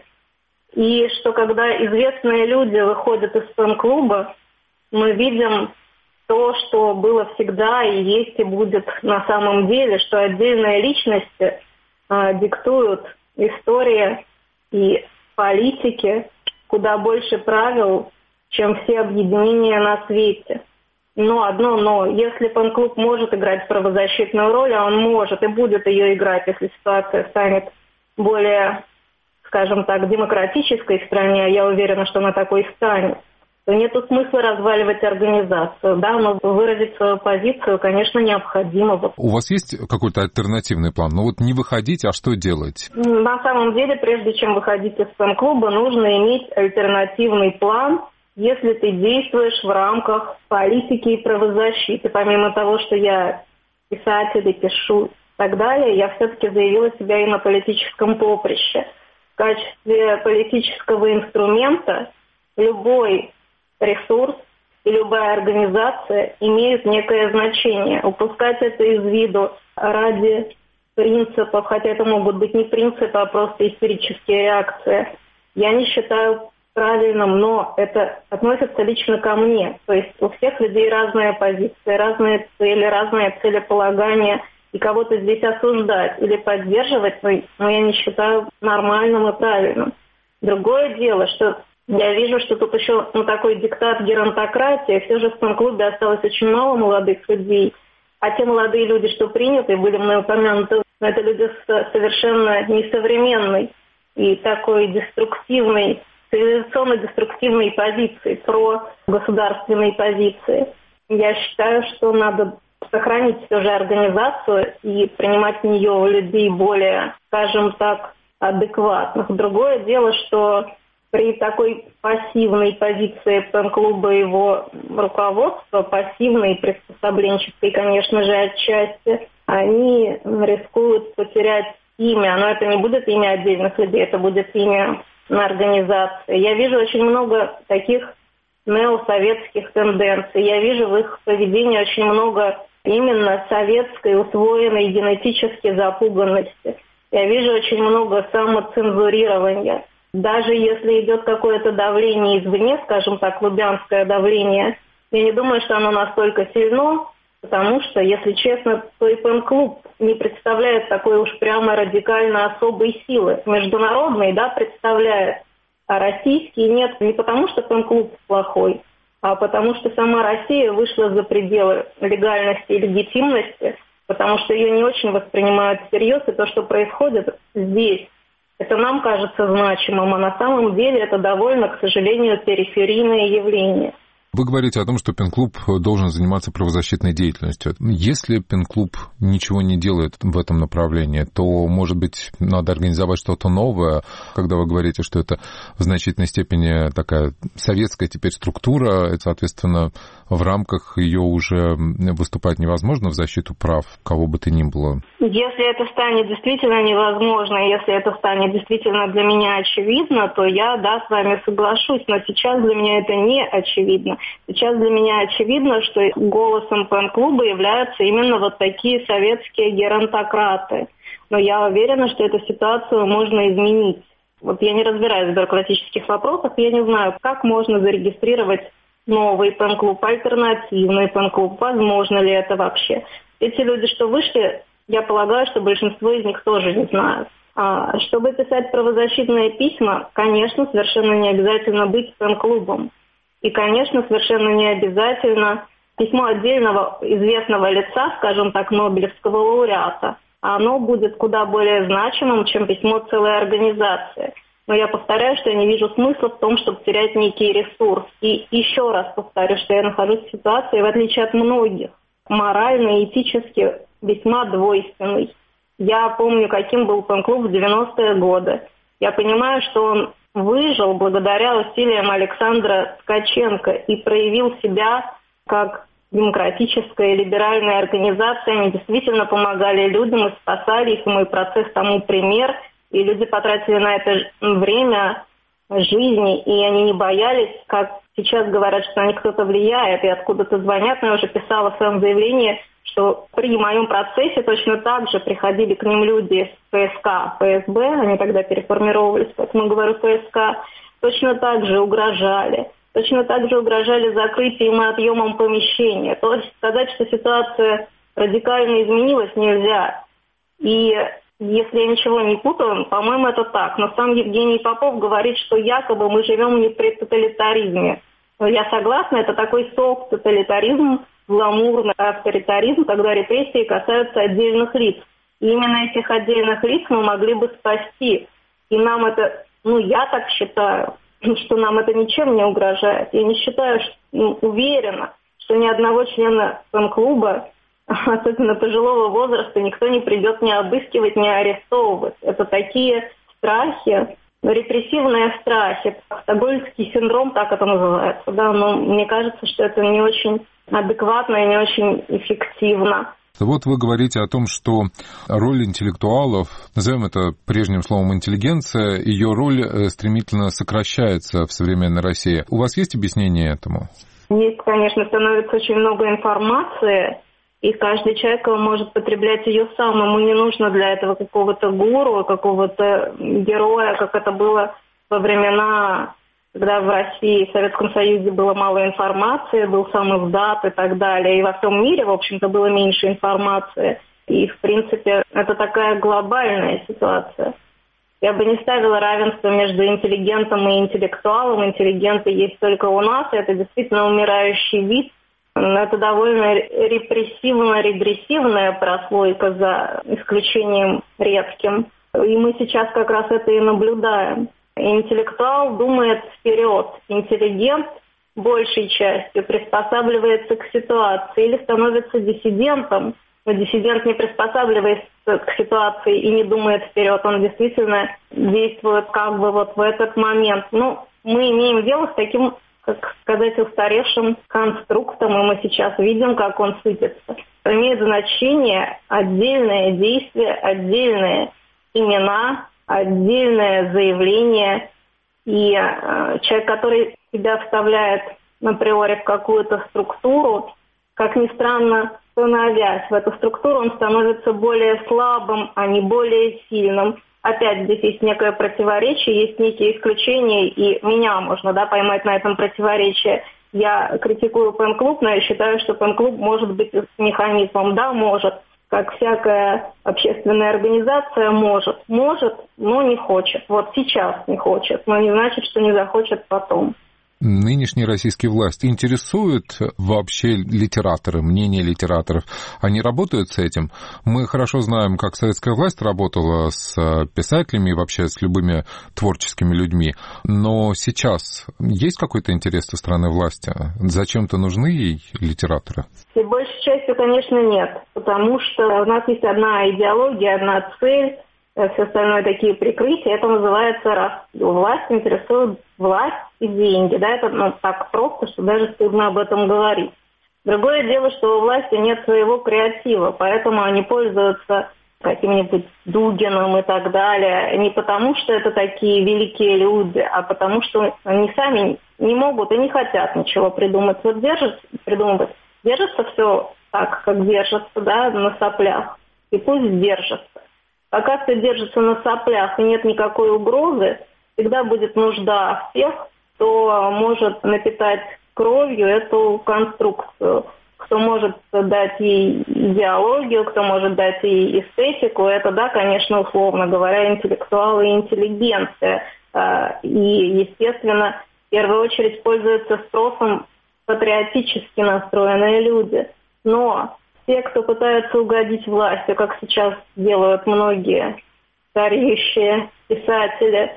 И что когда известные люди выходят из фэн-клуба, мы видим то, что было всегда и есть и будет на самом деле, что отдельные личности э, диктуют истории и политики куда больше правил, чем все объединения на свете. Но одно но. Если фэн-клуб может играть правозащитную роль, а он может и будет ее играть, если ситуация станет более, скажем так, демократической в стране, а я уверена, что она такой станет, то нет смысла разваливать организацию. Да, но выразить свою позицию, конечно, необходимо. У вас есть какой-то альтернативный план? Ну вот не выходить, а что делать? На самом деле, прежде чем выходить из фэн-клуба, нужно иметь альтернативный план, если ты действуешь в рамках политики и правозащиты. Помимо того, что я писатель и пишу и так далее, я все-таки заявила себя и на политическом поприще. В качестве политического инструмента любой ресурс и любая организация имеют некое значение. Упускать это из виду ради принципов, хотя это могут быть не принципы, а просто истерические реакции, я не считаю правильным, но это относится лично ко мне. То есть у всех людей разные позиции, разные цели, разные целеполагания, и кого-то здесь осуждать или поддерживать, но я не считаю нормальным и правильным. Другое дело, что я вижу, что тут еще ну, такой диктат геронтократии, все же в фэн-клубе осталось очень мало молодых людей, а те молодые люди, что приняты, были мной упомянуты, это люди с совершенно несовременной и такой деструктивной, цивилизационно-деструктивной позиции, про государственной позиции. Я считаю, что надо сохранить все же организацию и принимать в нее людей более, скажем так, адекватных. Другое дело, что при такой пассивной позиции фэн-клуба и его руководства, пассивной, приспособленческой, конечно же, отчасти, они рискуют потерять имя. Но это не будет имя отдельных людей, это будет имя организации. Я вижу очень много таких неосоветских тенденций. Я вижу в их поведении очень много именно советской, усвоенной генетически запуганности. Я вижу очень много самоцензурирования. Даже если идет какое-то давление извне, скажем так, лубянское давление, я не думаю, что оно настолько сильно, потому что, если честно, то и фэн-клуб не представляет такой уж прямо радикально особой силы. Международный, да, представляет, а российский нет. Не потому, что фэн-клуб плохой, а потому что сама Россия вышла за пределы легальности и легитимности, потому что ее не очень воспринимают всерьез, и то, что происходит здесь, это нам кажется значимым, а на самом деле это довольно, к сожалению, периферийное явление. Вы говорите о том, что пен-клуб должен заниматься правозащитной деятельностью. Если пен-клуб ничего не делает в этом направлении, то, может быть, надо организовать что-то новое, когда вы говорите, что это в значительной степени такая советская теперь структура, и, соответственно, в рамках ее уже выступать невозможно в защиту прав кого бы то ни было. Если это станет действительно невозможно, если это станет действительно для меня очевидно, то я, да, с вами соглашусь, но сейчас для меня это не очевидно. Сейчас для меня очевидно, что голосом пен-клуба являются именно вот такие советские геронтократы. Но я уверена, что эту ситуацию можно изменить. Вот я не разбираюсь в бюрократических вопросах, я не знаю, как можно зарегистрировать новый пен-клуб, альтернативный пен-клуб, возможно ли это вообще. Эти люди, что вышли, я полагаю, что большинство из них тоже не знают. А чтобы писать правозащитные письма, конечно, совершенно не обязательно быть пен-клубом. И, конечно, совершенно не обязательно письмо отдельного известного лица, скажем так, Нобелевского лауреата. Оно будет куда более значимым, чем письмо целой организации. Но я повторяю, что я не вижу смысла в том, чтобы терять некий ресурс. И еще раз повторю, что я нахожусь в ситуации, в отличие от многих, морально и этически весьма двойственной. Я помню, каким был пен-клуб в девяностые годы. Я понимаю, что он выжил благодаря усилиям Александра Ткаченко и проявил себя как демократическая и либеральная организация. Они действительно помогали людям и спасали их, и мой процесс тому пример. И люди потратили на это время жизни, и они не боялись, как сейчас говорят, что на них кто-то влияет, и откуда-то звонят. Но я уже писала в своем заявлении, что при моем процессе точно так же приходили к ним люди из ПСК, ФСБ, они тогда переформировались, поэтому говорю ПСК, точно так же угрожали. Точно так же угрожали закрытием и отъемом помещения. То есть сказать, что ситуация радикально изменилась, нельзя. И если я ничего не путаю, по-моему, это так. Но сам Евгений Попов говорит, что якобы мы живем не при тоталитаризме. Но я согласна, это такой софт-тоталитаризм, гламурный авторитаризм, когда репрессии касаются отдельных лиц. И именно этих отдельных лиц мы могли бы спасти. И нам это, ну, я так считаю, что нам это ничем не угрожает. Я не считаю, что, ну, уверена, что ни одного члена пен-клуба, особенно пожилого возраста, никто не придет ни обыскивать, ни арестовывать. Это такие страхи, репрессивные страхи. Стокгольмский синдром, так это называется. Да? Но мне кажется, что это не очень адекватно и не очень эффективно. Вот вы говорите о том, что роль интеллектуалов, назовем это прежним словом интеллигенция, ее роль стремительно сокращается в современной России. У вас есть объяснение этому? Есть, конечно, становится очень много информации, и каждый человек может потреблять ее сам. Ему не нужно для этого какого-то гуру, какого-то героя, как это было во времена, когда в России и в Советском Союзе было мало информации, был сам издат и так далее. И во всем мире, в общем-то, было меньше информации. И, в принципе, это такая глобальная ситуация. Я бы не ставила равенство между интеллигентом и интеллектуалом. Интеллигенты есть только у нас, и это действительно умирающий вид. Но это довольно репрессивно-регрессивная прослойка, за исключением редким. И мы сейчас как раз это и наблюдаем. Интеллектуал думает вперед. Интеллигент большей частью приспосабливается к ситуации или становится диссидентом. Но диссидент не приспосабливается к ситуации и не думает вперед. Он действительно действует как бы вот в этот момент. Ну, мы имеем дело с таким, как сказать, устаревшим конструктом, и мы сейчас видим, как он сыпется. Имеет значение отдельные действия, отдельные имена, отдельное заявление. И э, человек, который себя вставляет априори в какую-то структуру, как ни странно, становясь в эту структуру, он становится более слабым, а не более сильным. Опять здесь есть некое противоречие, есть некие исключения, и меня можно, да, поймать на этом противоречии. Я критикую пен-клуб, но я считаю, что пен-клуб может быть механизмом. Да, может. Как всякая общественная организация может. Может, но не хочет. Вот сейчас не хочет, но не значит, что не захочет потом. Нынешние российские власти интересуют вообще литераторы, мнение литераторов? Они работают с этим? Мы хорошо знаем, как советская власть работала с писателями и вообще с любыми творческими людьми. Но сейчас есть какой-то интерес со стороны власти? Зачем-то нужны ей литераторы? И большей частью, конечно, нет. Потому что у нас есть одна идеология, одна цель, все остальное такие прикрытия. Это называется раз. Власть интересует власть и деньги. Да, это ну, так просто, что даже стыдно об этом говорить. Другое дело, что у власти нет своего креатива, поэтому они пользуются каким-нибудь Дугиным и так далее. Не потому, что это такие великие люди, а потому, что они сами не могут и не хотят ничего придумать. Вот держится, придумывать. Держится все так, как держится, да, на соплях. И пусть держится. Пока все держится на соплях и нет никакой угрозы, всегда будет нужда в тех, кто может напитать кровью эту конструкцию, кто может дать ей идеологию, кто может дать ей эстетику. Это, да, конечно, условно говоря, интеллектуалы и интеллигенция. И, естественно, в первую очередь пользуются спросом патриотически настроенные люди. Но те, кто пытается угодить власти, как сейчас делают многие стареющие писатели,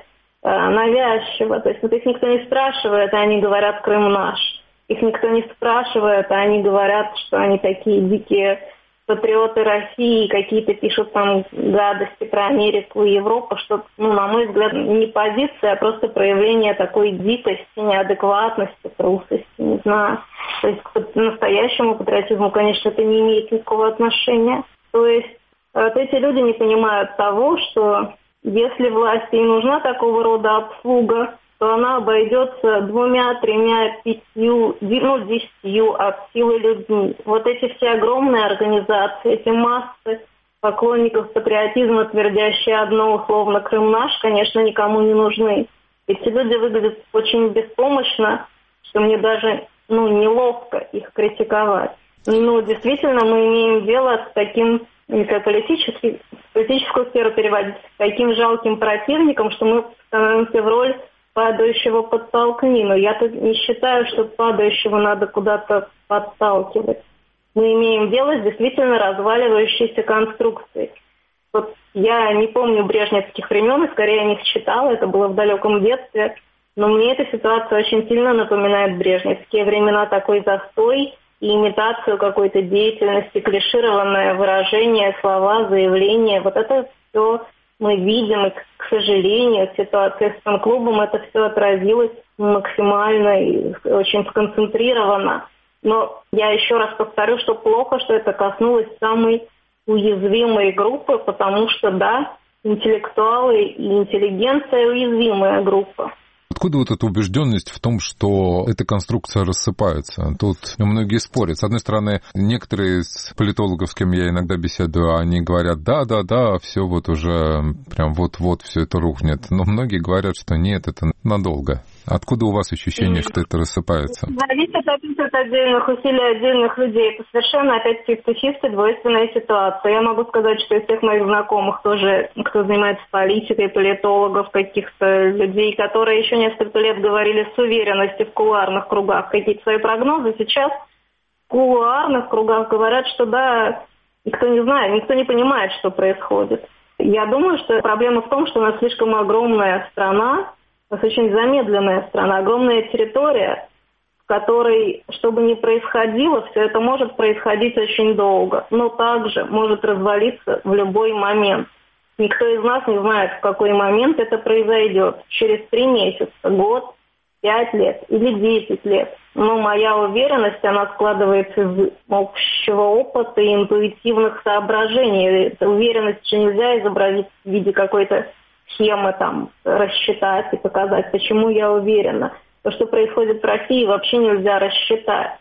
навязчиво. То есть вот их никто не спрашивает, а они говорят «Крым наш». Их никто не спрашивает, а они говорят, что они такие дикие патриоты России, какие-то пишут там гадости про Америку и Европу, что, ну, на мой взгляд, не позиция, а просто проявление такой дикости, неадекватности, трусости, не знаю. То есть к настоящему патриотизму, конечно, это не имеет никакого отношения. То есть вот эти люди не понимают того, что если власти и нужна такого рода обслуга, то она обойдется двумя, тремя, пятью, ну, десятью от силы людьми. Вот эти все огромные организации, эти массы поклонников патриотизма, твердящие одно условно «Крым наш», конечно, никому не нужны. Эти люди выглядят очень беспомощно, что мне даже, ну, неловко их критиковать. Ну, действительно, мы имеем дело с таким, если политический, политическую сферу переводить, с таким жалким противником, что мы становимся в роль падающего подтолкни. Но я тут не считаю, что падающего надо куда-то подталкивать. Мы имеем дело с действительно разваливающейся конструкцией. Вот я не помню брежневских времен, и скорее о них читала, это было в далеком детстве, но мне эта ситуация очень сильно напоминает брежневские времена, такой застой и имитацию какой-то деятельности, клишированное выражение, слова, заявления. Вот это все мы видим, и, к сожалению, ситуация с фан-клубом, это все отразилось максимально и очень сконцентрировано. Но я еще раз повторю, что плохо, что это коснулось самой уязвимой группы, потому что, да, интеллектуалы и интеллигенция – уязвимая группа. Откуда вот эта убежденность в том, что эта конструкция рассыпается? Тут многие спорят. С одной стороны, некоторые из политологов, с кем я иногда беседую, они говорят, да-да-да, все вот уже прям вот-вот все это рухнет. Но многие говорят, что нет, это надолго. Откуда у вас ощущение, что это рассыпается? Зависит опять от отдельных усилий отдельных людей. Это совершенно опять пятьдесят-пятьдесят двойственная ситуация. Я могу сказать, что из всех моих знакомых тоже, кто занимается политикой, политологов, каких-то людей, которые еще несколько лет говорили с уверенностью в кулуарных кругах какие-то свои прогнозы, сейчас в кулуарных кругах говорят, что да, никто не знает, никто не понимает, что происходит. Я думаю, что проблема в том, что у нас слишком огромная страна, у нас очень замедленная страна, огромная территория, в которой, что бы ни происходило, все это может происходить очень долго, но также может развалиться в любой момент. Никто из нас не знает, в какой момент это произойдет. Через три месяца, год, пять лет или десять лет. Но моя уверенность, она складывается из общего опыта и интуитивных соображений. Эту уверенность же нельзя изобразить в виде какой-то схемы, там, рассчитать и показать, почему я уверена. То, что происходит в России, вообще нельзя рассчитать.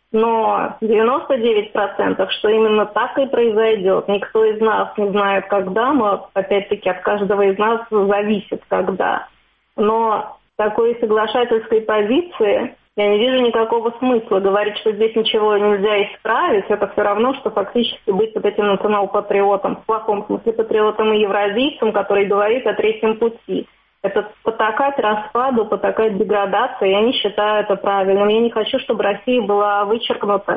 Но девяносто девять процентов, что именно так и произойдет. Никто из нас не знает, когда, но, опять-таки, от каждого из нас зависит, когда. Но такой соглашательской позиции я не вижу никакого смысла. Говорить, что здесь ничего нельзя исправить, это все равно, что фактически быть вот этим национал-патриотом, в плохом смысле патриотом и евразийцем, который говорит о третьем пути. Это потакать распаду, потакать деградации. Я не считаю это правильным. Я не хочу, чтобы Россия была вычеркнута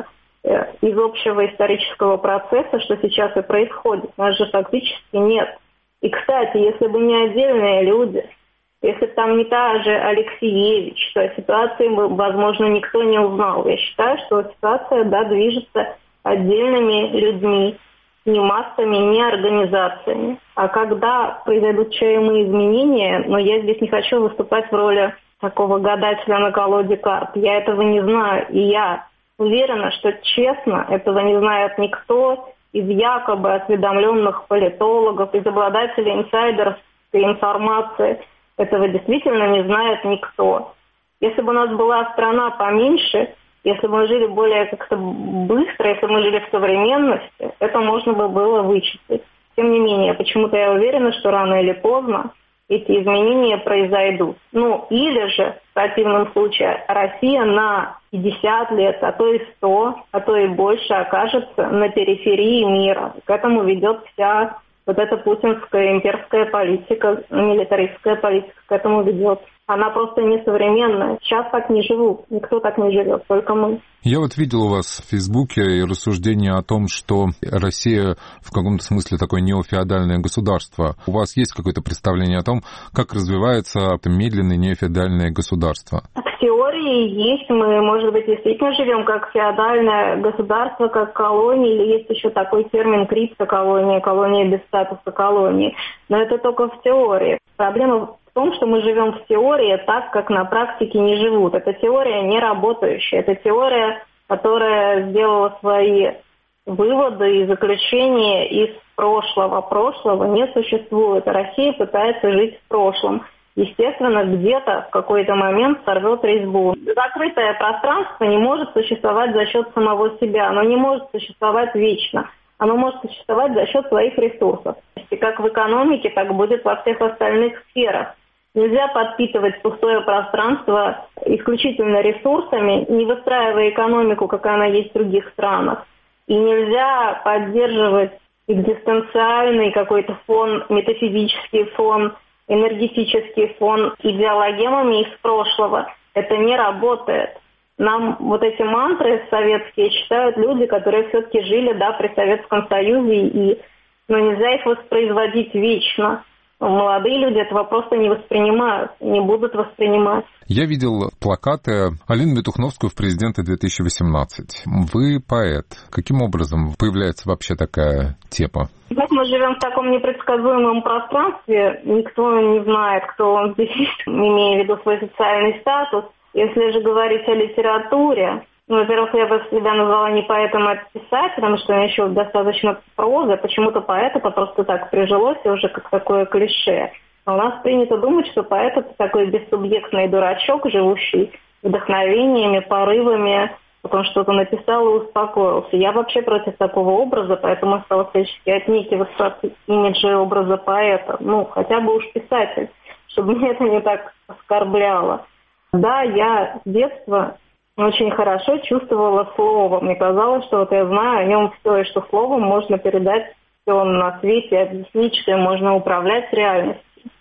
из общего исторического процесса, что сейчас и происходит. Нас же фактически нет. И, кстати, если бы не отдельные люди, если бы там не та же Алексеевич, то о ситуации, возможно, никто не узнал. Я считаю, что ситуация, да, движется отдельными людьми, не массами, не организациями. А когда произойдут чаемые изменения, но я здесь не хочу выступать в роли такого гадателя на колоде карт. Я этого не знаю, и я уверена, что честно этого не знает никто из якобы осведомленных политологов, из обладателей инсайдерской информации. Этого действительно не знает никто. Если бы у нас была страна поменьше, если бы мы жили более как-то быстро, если бы мы жили в современности, это можно бы было вычислить. Тем не менее, почему-то я уверена, что рано или поздно эти изменения произойдут. Ну, или же, в противном случае, Россия на пятьдесят лет, а то и сто, а то и больше окажется на периферии мира. К этому ведет вся вот эта путинская имперская политика, милитаристская политика к этому ведет. Она просто несовременная. Сейчас так не живут. Никто так не живет, только мы. Я вот видел у вас в Фейсбуке рассуждение о том, что Россия в каком-то смысле такое неофеодальное государство. У вас есть какое-то представление о том, как развивается это медленное неофеодальное государство? В теории есть. Мы, может быть, действительно живем как феодальное государство, как колония, или есть еще такой термин криптоколония, колония без статуса колонии. Но это только в теории. Проблема в том, что мы живем в теории так, как на практике не живут. Это теория не работающая. Это теория, которая сделала свои выводы и заключения из прошлого. Прошлого не существует. Россия пытается жить в прошлом. Естественно, где-то в какой-то момент сорвет резьбу. Закрытое пространство не может существовать за счет самого себя. Оно не может существовать вечно. Оно может существовать за счет своих ресурсов. И как в экономике, так будет во всех остальных сферах. Нельзя подпитывать пустое пространство исключительно ресурсами, не выстраивая экономику, как она есть в других странах. И нельзя поддерживать экзистенциальный какой-то фон, метафизический фон, энергетический фон идеологемами из прошлого. Это не работает. Нам вот эти мантры советские читают люди, которые все-таки жили, да, при Советском Союзе, и, но нельзя их воспроизводить вечно. Молодые люди этого просто не воспринимают, не будут воспринимать. Я видел плакаты Алины Бетухновской в президенты две тысячи восемнадцать. Вы поэт. Каким образом появляется вообще такая тема? Мы живем в таком непредсказуемом пространстве. Никто не знает, кто он здесь, имея в виду свой социальный статус. Если же говорить о литературе, ну, во-первых, я бы себя назвала не поэтом, а писателем, что у меня еще достаточно прозы. Почему-то поэт это просто так прижилось, и уже как такое клише. А у нас принято думать, что поэт это такой бессубъектный дурачок, живущий вдохновениями, порывами, потом что-то написал и успокоился. Я вообще против такого образа, поэтому стала всячески отнекиваться от имиджа образа поэта. Ну, хотя бы уж писатель, чтобы меня это не так оскорбляло. Да, я с детства очень хорошо чувствовала слово. Мне казалось, что вот я знаю о нем все, и что словом можно передать все на свете, объяснить, что им можно управлять реальностью.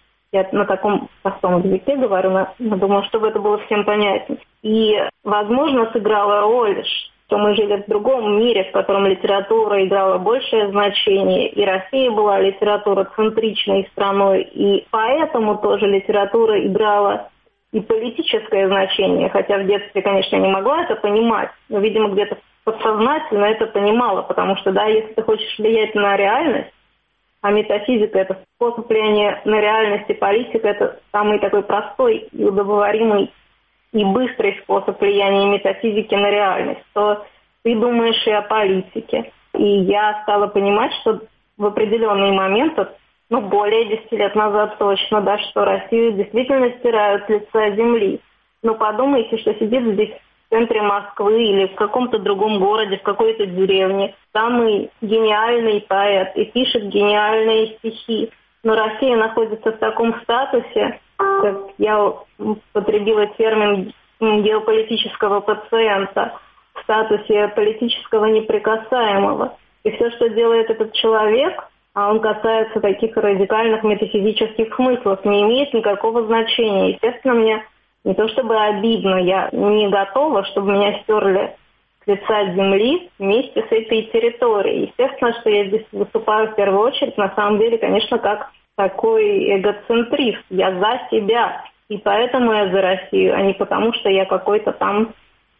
Я на таком простом языке говорю, но думаю, чтобы это было всем понятно. И, возможно, сыграла роль, что мы жили в другом мире, в котором литература играла большее значение, и Россия была литературоцентричной страной, и поэтому тоже литература играла и политическое значение, хотя в детстве, конечно, не могла это понимать, но, видимо, где-то подсознательно это понимала, потому что, да, если ты хочешь влиять на реальность, а метафизика – это способ влияния на реальность, и политика – это самый такой простой и удобоваримый и быстрый способ влияния метафизики на реальность, то ты думаешь и о политике. И я стала понимать, что в определенный момент, ну, более десяти лет назад точно, да, что Россию действительно стирают с лица земли. Но подумайте, что сидит здесь в центре Москвы или в каком-то другом городе, в какой-то деревне, самый гениальный поэт и пишет гениальные стихи. Но Россия находится в таком статусе, как я употребила термин геополитического пациента, в статусе политического неприкасаемого. И все, что делает этот человек, а он касается таких радикальных метафизических смыслов, не имеет никакого значения. Естественно, мне не то чтобы обидно, я не готова, чтобы меня стерли с лица земли вместе с этой территорией. Естественно, что я здесь выступаю в первую очередь, на самом деле, конечно, как такой эгоцентрист. Я за себя, и поэтому я за Россию, а не потому, что я какой-то там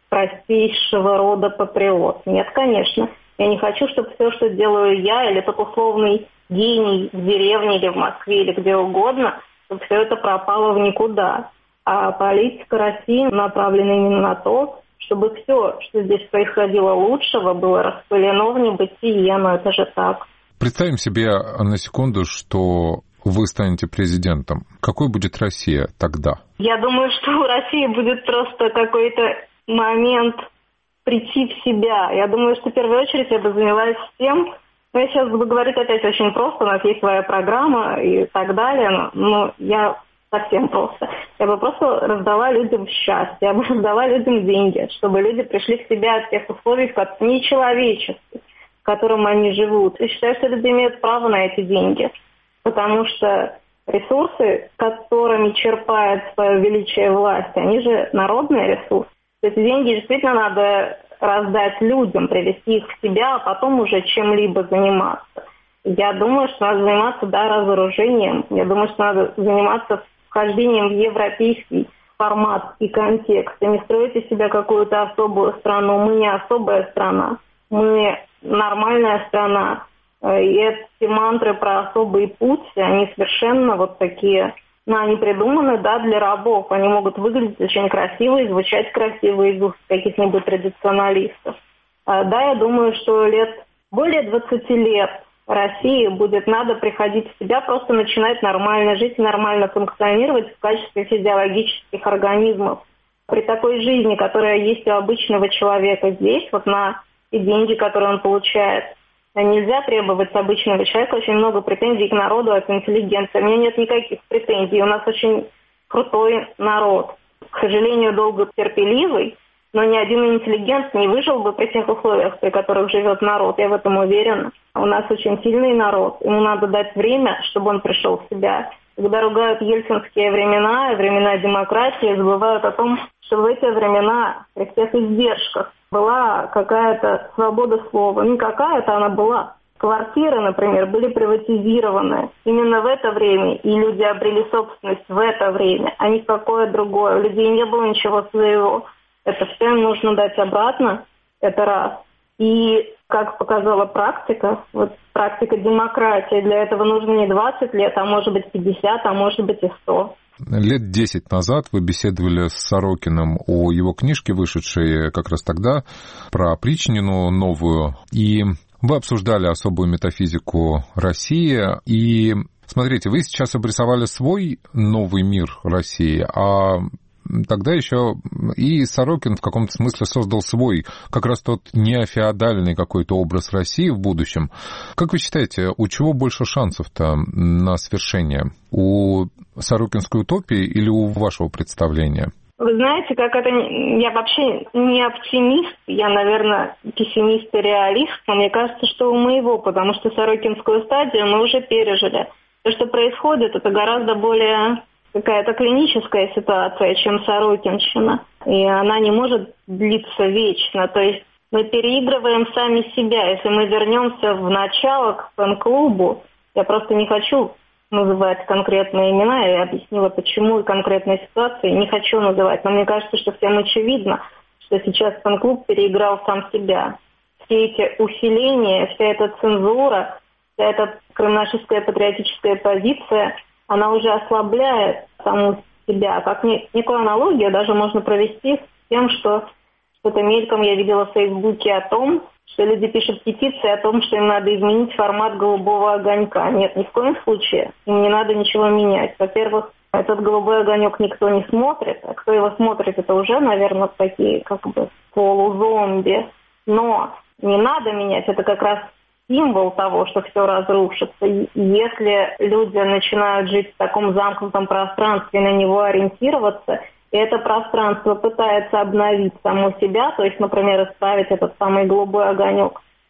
простейшего рода патриот. Нет, конечно. Я не хочу, чтобы все, что делаю я, или тот условный гений в деревне или в Москве, или где угодно, чтобы все это пропало в никуда. А политика России направлена именно на то, чтобы все, что здесь происходило лучшего, было распылено в небытие, но это же так. Представим себе на секунду, что вы станете президентом. Какой будет Россия тогда? Я думаю, что у России будет просто какой-то момент прийти в себя. Я думаю, что в первую очередь я бы занялась тем, ну, я сейчас буду говорить опять очень просто, у нас есть своя программа и так далее, но, но я совсем просто. Я бы просто раздала людям счастье, я бы раздала людям деньги, чтобы люди пришли в себя от тех условий, в нечеловеческих, в котором они живут. И считаю, что люди имеют право на эти деньги, потому что ресурсы, которыми черпает свое величие власть, они же народные ресурсы. Эти деньги действительно надо раздать людям, привести их в себя, а потом уже чем-либо заниматься. Я думаю, что надо заниматься, да, разоружением. Я думаю, что надо заниматься вхождением в европейский формат и контекст. И не строить из себя какую-то особую страну. Мы не особая страна. Мы нормальная страна. И эти мантры про особый путь, они совершенно вот такие... Но они придуманы, да, для рабов. Они могут выглядеть очень красиво и звучать красиво из уст каких-нибудь традиционалистов. А, да, я думаю, что лет более двадцати лет России будет надо приходить в себя, просто начинать нормально жить, нормально функционировать в качестве физиологических организмов. При такой жизни, которая есть у обычного человека здесь, вот на те деньги, которые он получает, нельзя требовать с обычного человека очень много претензий к народу от интеллигенции. У меня нет никаких претензий. У нас очень крутой народ. К сожалению, долго терпеливый, но ни один интеллигент не выжил бы при тех условиях, при которых живет народ. Я в этом уверена. У нас очень сильный народ. Ему надо дать время, чтобы он пришел в себя. Когда ругают ельцинские времена, времена демократии, забывают о том, что в эти времена, при всех издержках, была какая-то свобода слова. Не какая-то она была. Квартиры, например, были приватизированы именно в это время, и люди обрели собственность в это время, а не в какое другое. У людей не было ничего своего. Это все им нужно дать обратно, это раз. И, как показала практика, вот практика демократии, для этого нужно не двадцать лет, а может быть пятьдесят, а может быть и сто. Лет десять назад вы беседовали с Сорокиным о его книжке, вышедшей как раз тогда, про опричнину новую, и вы обсуждали особую метафизику России, и, смотрите, вы сейчас обрисовали свой новый мир России, а тогда еще и Сорокин в каком-то смысле создал свой, как раз тот неофеодальный какой-то образ России в будущем. Как вы считаете, у чего больше шансов-то на свершение? У сорокинской утопии или у вашего представления? Вы знаете, как это... Я вообще не оптимист, я, наверное, пессимист и реалист, но мне кажется, что у моего, потому что сорокинскую стадию мы уже пережили. То, что происходит, это гораздо более... какая-то клиническая ситуация, чем сорокинщина. И она не может длиться вечно. То есть мы переигрываем сами себя. Если мы вернемся в начало к фэн-клубу, я просто не хочу называть конкретные имена, я объяснила, почему и конкретные ситуации не хочу называть. Но мне кажется, что всем очевидно, что сейчас фэн-клуб переиграл сам себя. Все эти усиления, вся эта цензура, вся эта крымнашевская патриотическая позиция, она уже ослабляет саму себя. Как некую аналогию даже можно провести с тем, что что-то мельком я видела в Фейсбуке о том, что люди пишут петиции о том, что им надо изменить формат голубого огонька. Нет, ни в коем случае. Им не надо ничего менять. Во-первых, этот голубой огонек никто не смотрит. А кто его смотрит, это уже, наверное, такие как бы полузомби. Но не надо менять. Это как раз символ того, что все разрушится. Если люди начинают жить в таком замкнутом пространстве, на него ориентироваться, и это пространство пытается обновить само себя, то есть, например, исправить этот самый голубой огонек,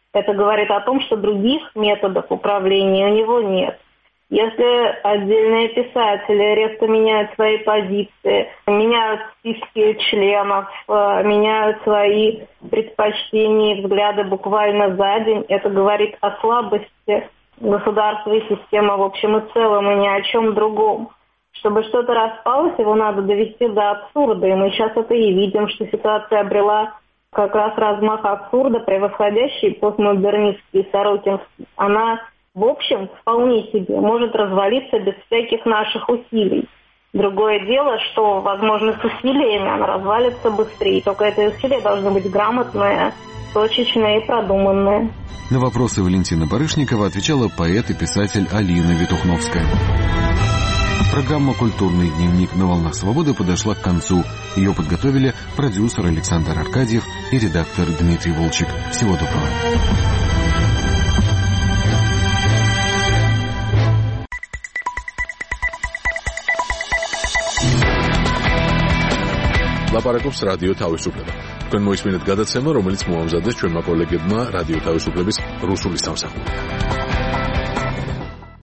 Это говорит о том, что других методов управления у него нет. Если отдельные писатели резко меняют свои позиции, меняют списки членов, меняют свои предпочтения и взгляды буквально за день, это говорит о слабости государства и системы в общем и целом, и ни о чем другом. Чтобы что-то распалось, его надо довести до абсурда, и мы сейчас это и видим, что ситуация обрела как раз размах абсурда, превосходящий постмодернистский Сорокинский. Она, в общем, вполне себе может развалиться без всяких наших усилий. Другое дело, что, возможно, с усилиями она развалится быстрее, только это усилия должны быть грамотные, точечные и продуманные. На вопросы Валентины Барышникова отвечала поэт и писатель Алина Ветухновская. Программа «Культурный дневник» на «Волнах Свободы» подошла к концу. Ее подготовили продюсер Александр Аркадьев и редактор Дмитрий Волчек. Всего доброго. ლაპარაკობს რადიო თავისუფლება. თქვენ მოისმინეთ გადაცემა, რომელიც მოამზადეს ჩვენმა კოლეგებმა რადიო თავისუფლების რუსული სამსახური.